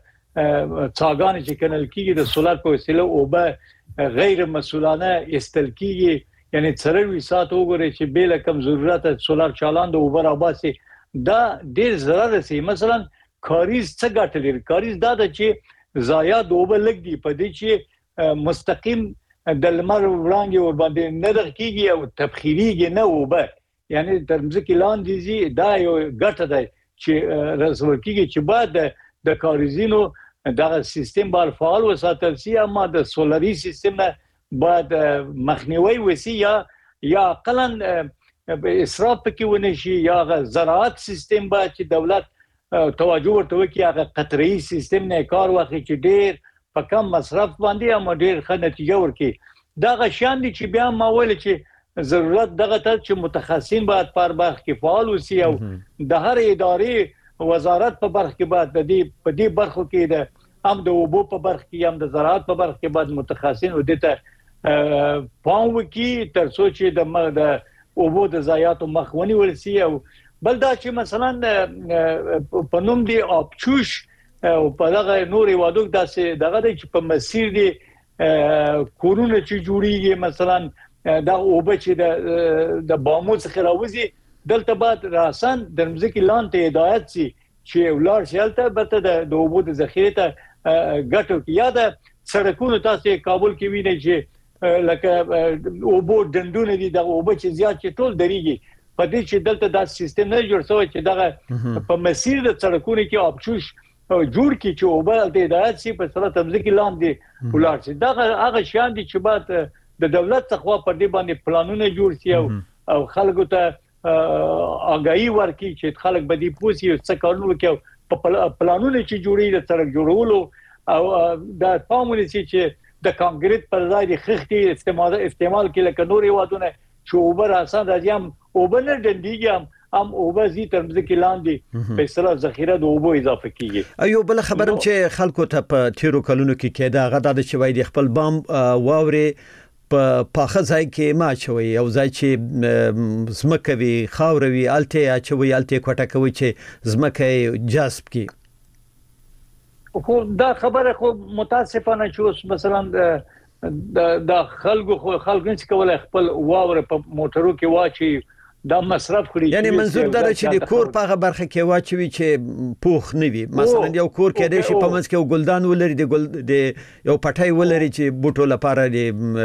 څاګان چې کنل کیږي د سولر په وسیله اوبه غیر مسؤلانه استل کیږي یعنی څلوي ساعت وګوري چې بل کم ضرورت سولر چالان د اوبر اباسي دا ډېر ضرر سي مثلا کاریز څه ګټه لري کاریز دا د چې ضایع د اوبه لګ دی په دې چې مستقیم د لمر وړانګي ور باندې نه دقیقي او تبخیریږي نه اوبه یعنی ترمځکه لاندې زی دا یو ګټه ده چې رسول کیږي چې بعد د کاریزینو دغه سیستم بار فعال وساتل سي اما د سولري سیستم بعد مخنیوي وسی یا یا اقلا اسراف کې ونشي یا زراعت سیستم بعد چې دولت توجه ورته وکړي هغه قطري سیستم نه کار واخلي چې ډېر په کم مصرف باندې هم ډېر ښه نتیجه ورکړي دا غشان دي چې بیا ما ویل چې ضرورت دغه ته چې متخصصین باید پر برخه کې فعال وسی او د هر ادارې وزارت په برخه کې باید د دې په دې برخو کې د هم د اوبو په برخه کې هم د زراعت په برخه کې باید متخصصین ودته پام وکړي تر څو چې د د اوبو د ضایعاتو مخونی ورسي او بل دا چې مثلا په نوم دی اپچوش او په دغه نوري وادو داسې دغه چې په مسیر دی کورونه چې جوړیږي مثلا دا اوبه چې د د بامو څخه راوځي دلته بعد راسن د مزکی لاندې هدایت سي چې ولر شلته بته د اوبو د ذخیره ته ګټو یا د سړکونو تاسو کابل کې وینئ چې لکه اوبو دندونه دي د اوبو چې زیات چې ټول دريږي په دې چې دلته دا سیستم نه جوړ شوی چې دغه په مسیر د سړکونو کې اپچوش جوړ کی چې اوبه د هدایت سي په سره تمځکی لاندې ولر شي دا هغه شان دي چې بعد د دولت څخه په دې باندې پلانونه جوړ شي او خلکو ته اگاهي ورکړي چې خلک به دې پوسي څه کارونه کوي په پلانونه چې جوړي د سړک جوړولو او د پامونه چې د کانکریټ پر ځای د خښتي استعمال استعمال کې لکه نوري وادونه چې اوبر آسان راځي هم اوبر نه ډندېږي هم اوبر زی ترمځ کې لاندې په سره ذخیره د اوبو اضافه کیږي ایو بل خبرم چې خلکو ته په تیرو کلونو کې کېده غدا د چوي د خپل بام واوري په پاخه ځای کې ما چوي او ځای چې زمکه وی خاوروي الته چوي الته کوټه کوي چې زمکه جذب کی خو دا خبره خو متاسفانه چې اوس مثلا د خلکو خو خلک نشي کولای خپل واوره په موټرو کې واچي دا مصرف کړی یعنی منظور دا چې د کور په برخه کې واچوي چې پوخ نه وي مثلا یو کور کې د شي په منځ کې ګلدان ولري د ګل د یو پټای ولري چې بوټو لپاره د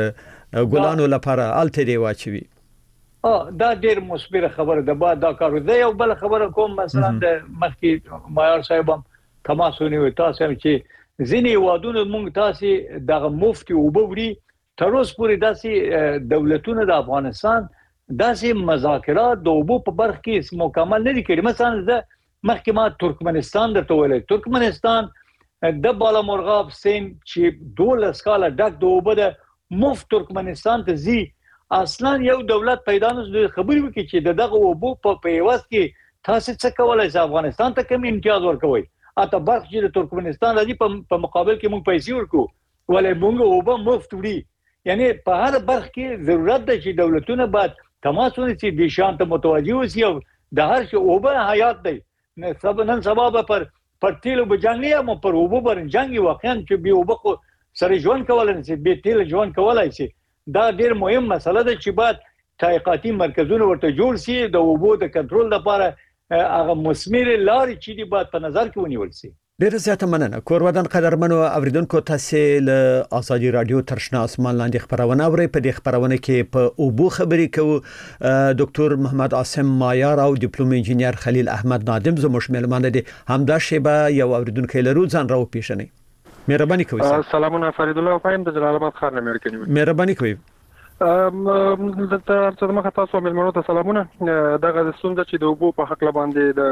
ګلانو لپاره الته دی واچوي اه دا ډېر مثبت خبره ده بعد دا کار دی یو بل خبره کوم مثلا د مخکې مایار صاحب تماسونی و تاسو هم چې ځینې وادونه مونږ تاسو دغه مفتي وبوري تر اوسه پورې داسې دولتونه د افغانستان داسې مذاکرات د اوبو په برخه کې مکمل نه دي کړي مثلا د مخکې ما ترکمنستان درته ویل ترکمنستان د بالا مرغاب سین چې دولس کاله ډک د اوبو د مفت ترکمنستان ته زی اصلا یو دولت پیدا نه خبرې وکړي چې دغه اوبو په پیوست کې تاسو څه کولای شئ افغانستان ته کوم امتیاز ورکوي اته برخه چې د ترکمنستان راځي په مقابل کې موږ پیسې ورکو ولې موږ اوبه مفت وړي یعنی په هر برخه کې ضرورت ده چې دولتونه باید تماسونه چې د شانت متوجي وي او د هر شي اوبه حیات دی نه سبب نن سبب پر پر تیلو بجنګي هم پر اوبه برنجنګي واقعا چې به اوبه سره ژوند کولای نشي به تیل ژوند کولای شي دا ډیر مهم مسله ده چې باید تحقیقاتي مرکزونه ورته جوړ شي د اوبو د کنټرول لپاره هغه مثمر لارې چې دی باید په نظر کې ونیول شي ډیر زیاته مننه کور ودان قدرمنو اوریدونکو تاسو له ازادي رادیو ترشنا اسمان لاندې خبرونه اوري په دې خبرونه کې په اوبو خبرې کوو ډاکټر محمد عاصم مایار او ډیپلوم انجینیر خلیل احمد نادم زموږ ملمانه دي همدا شیبه یو اوریدونکو لرو ځان راو پیښنی مهرباني کوئ سلامونه فرید الله فایم د جلال آباد ښار نه امریکا نیو مهرباني کوئ ام د تاسو تاسو ملمنو ته سلامونه دغه ستونزه چې د اوبو په حق باندې د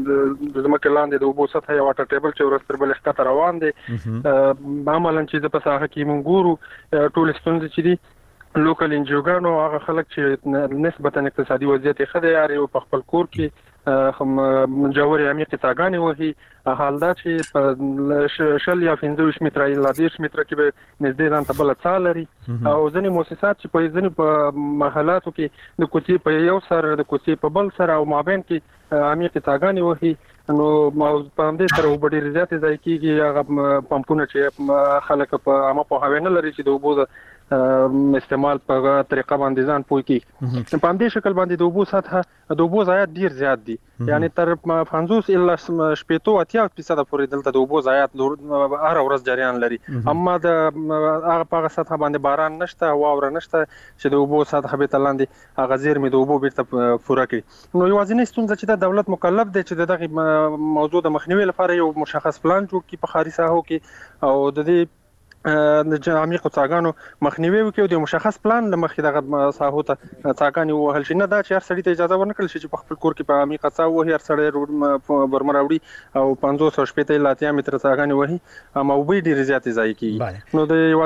زمکه لاندې د اوبو سطح یو واټر ټیبل چې ورستر بل ښکته روان دي عملاً چې په ساحه کې مونږ ګورو ټول ستونزې چې دي لوکل انجوګانو هغه خلک چې نسبتا اقتصادي وضعیت یې ښه دی یاري په خپل کور کې هم جوړې عمیقې څاګانې وهي حال دا چې په شل یا پنځه ویشت متره یا دېرش متره کې به نږدې ځان ته بله څاه لري او ځینې مؤسسات چې په ځینې په محلاتو کې د کوڅې په یو سر د کوڅې په بل سر او مابین کې عمیقې څاګانې وهي نو په همدې سره اوبه ډېرې زیاتې ضایع کېږي هغه پمپونه چې خلک په عامه پوهاوی نه لري چې د اوبو د استعمال په طریقه باندې ځان پوه کیږي په همدې شکل باندې د اوبو سطحه د اوبو ضایعات ډیر زیات دي یعنی تر پنځوس الا شپږ اتیا فیصد پورې دلته د اوبو ضایعات هر ورځ جریان لري اما د هغه په سطحه باندې باران نشته واوره نشته چې د اوبو سطحه به تلاندې هغه زیرمې د اوبو بیرته پوره کړي نو یوازینی ستونزه چې د دولت مکلف دی چې دغه موضوع د مخنیوي لپاره یو مشخص پلان جوړ کړي په ښاري ساحو کې او د دې د عمیقو څاګانو مخنیوي وکړي او د مشخص پلان لمخې دغه ساحو ته څاګانې ووهل شي نه دا چې هر سړي ته اجازه ورنکړل شي چې په خپل کور کې په عمیقه څاه ووهي هر سړی برمه راوړي او پنځوس او شپېته الا اتیا متره څاګانې وهي اما اوبه ډېرې زیاتې ضایع کېږي نو د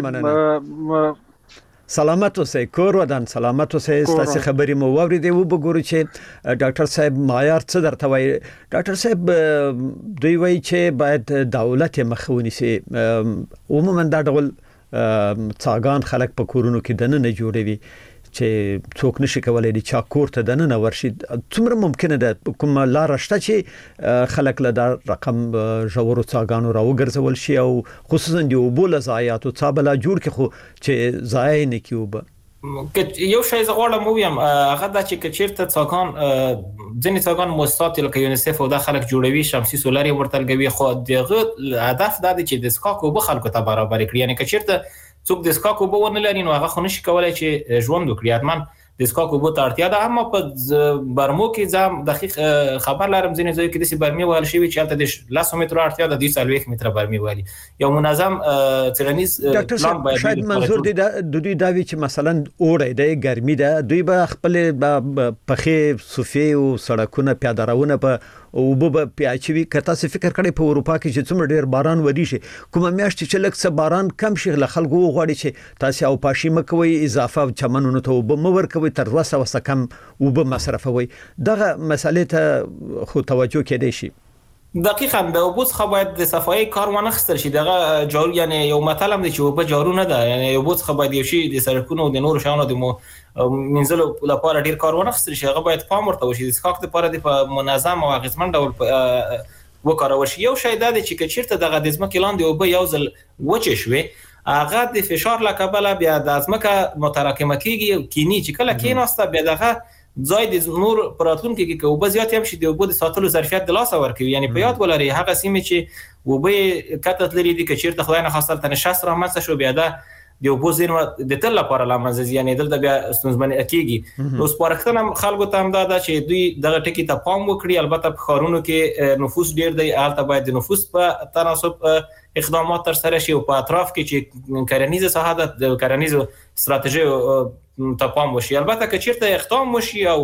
یوازینۍ سلامت اوسئ کور ودان سلامت اوسئ ستاسو خبرې مو واورېدې و بګورو چې ډاکټر صاحب معیار څه درته وایي ډاکټر صاحب دوی وایي چې باید دولت مخه ونیسي عموما دا ډول څاګان خلک په کورونو کې دننه جوړوي چې څوک نشي کولای د چا کور ته دننه ورشي څومره ممکنه ده کوم لار شته چې خلک له دا رقم ژورو څاګانو راوګرځول شي او خصوصا د اوبو له ضایعاتو څا بلا جوړ کړي خو چې ضایع نه کړي اوبه یو شی زه غواړم ووایم هغه دا چې چیرته څاګان ځینې څاګان مؤسسات لکه یونیسف او دا خلک جوړوي شمسي سولر ورته لګوي خو دغه هدف دا دی چې د څښاک اوبه خلکو ته برابر کړي یعنی که چیرته څوک د څښاک اوبه ونه لري نو هغه خو نشي کولای چې ژوند وکړي حتما د څښاک اوبو ته اړتیا ده اما په برمو کې ځم دقیق خبر لرم ځینې ځای کې د برمي وهل شوی چې هلته د لس مترو اړتیا ده د څلوېښت متره برمي وهلي یو منظم څېړنیز پلان باید شاید منظور دی د دوی دا وی چې مثلا اوړی دی ګرمي ده دوی به خپل پخې صوفې او سړکونه پیاده روونه په اوبه به پیاچوي که تاسو فکر کړئ په اروپا کې چې څومره ډیر باران وریږي کومه میاشت چې لږ څه باران کم شي له خلکو وغواړي چې تاسو او پاشي مکوي اضافه چمنونو ته اوبه مور کوي تر دوه سوه کم اوبه مصرفوي دغه مسلې ته خو توجه کېدای شي دقیقاً د اوبو څخه باید د صفایي کار ونه اخیستل شي دغه جارو یعنی یو متل هم دی چې اوبه جارو نه ده یعنی اوبو څخه باید یو شي د سړکونو او د نورو شیانو د مینځلو لپاره ډیر کار ونه اخیستل شي هغه باید پام ورته وشي د څښاک لپاره د په منظم او اغېزمن ډول وکارول شي یو شی دا دی چې که چیرته دغه د ځمکې لاندې اوبه یو ځل وچې شوې هغه د فشار له کبله بیا د ځمکه متراکمه کېږي کینی چې کله کېناسته بیا دغه ځای د نور پراتلونکو کې که اوبه زیات هم شي د اوبو د ساتلو ظرفیت د لاسه ورکوي یعنی په یاد ولرئ هغه سیمې چې اوبه کتت لري دي که چیرته خدای نخواسته هلته نشست رامنځته شو بیا ده د اوبو زیرمه د تل لپاره له منځه ځي یعنې دلته بیا ستونزمن کېږي نو سپارښتنه هم خلکو ته همدا ده چې دوی دغه ټکي ته پام وکړي البته په ښارونو کې نفوس ډیر دی هلته باید د نفوس په تناسب اقدامات ترسره شي او په اطراف کې چې کرنیزه ساحه ده د کرنیزو ستراتیژیو ته پام وشي البته که چیرته اقدام وشي او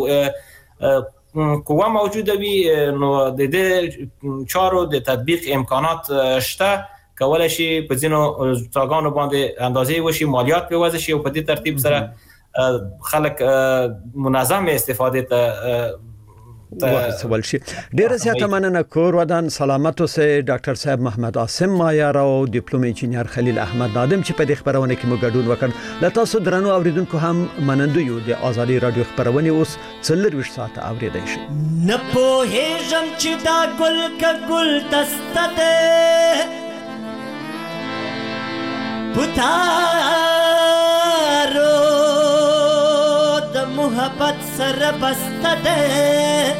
قوه موجوده وي نو د دې چارو د تطبیق امکانات شته کولای شي په ځینو څاګانو باندې اندازې وشي مالیات په وضع شي او په دې ترتیب سره خلک منظم استفاده ته وسول شي ډیره زیاته مننه کور ودان سلامت اوسئ ډاکټر صاحب محمد عاصم مایار او ډیپلوم انجینر خلیل احمد نادم چې په دې خبرونه کې مو ګډون وکړ له تاسو درنو اوریدونکو هم منندو یو د ازادي رادیو خبرونه اوس څلور ساعت اوریدای شي نه پوهېږم چې دا ګل ک ګل دسته ده پتارو د محبت سره بسته ده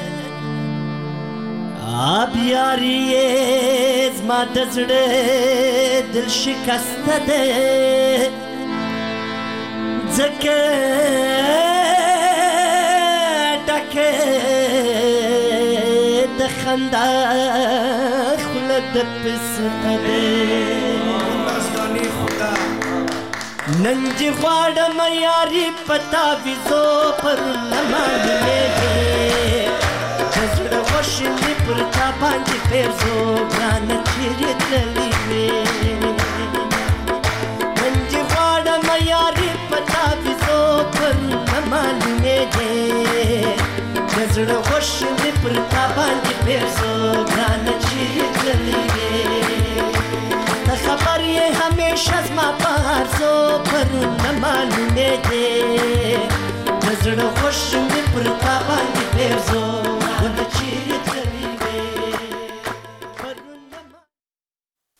آب یاری زما د زړه دل شکسته ده ځکه ډکه د خندا خوله د پسته ده ننجی غواړم یاري پتا ویزو پر لمانلې د زړه وشلې پر تا باندې پیرزو ګران چیرې تللې ننجی غواړم یاري پتا شز ما پارزو پرون معلومه ده نظر خوش می پر تا باندې پرزو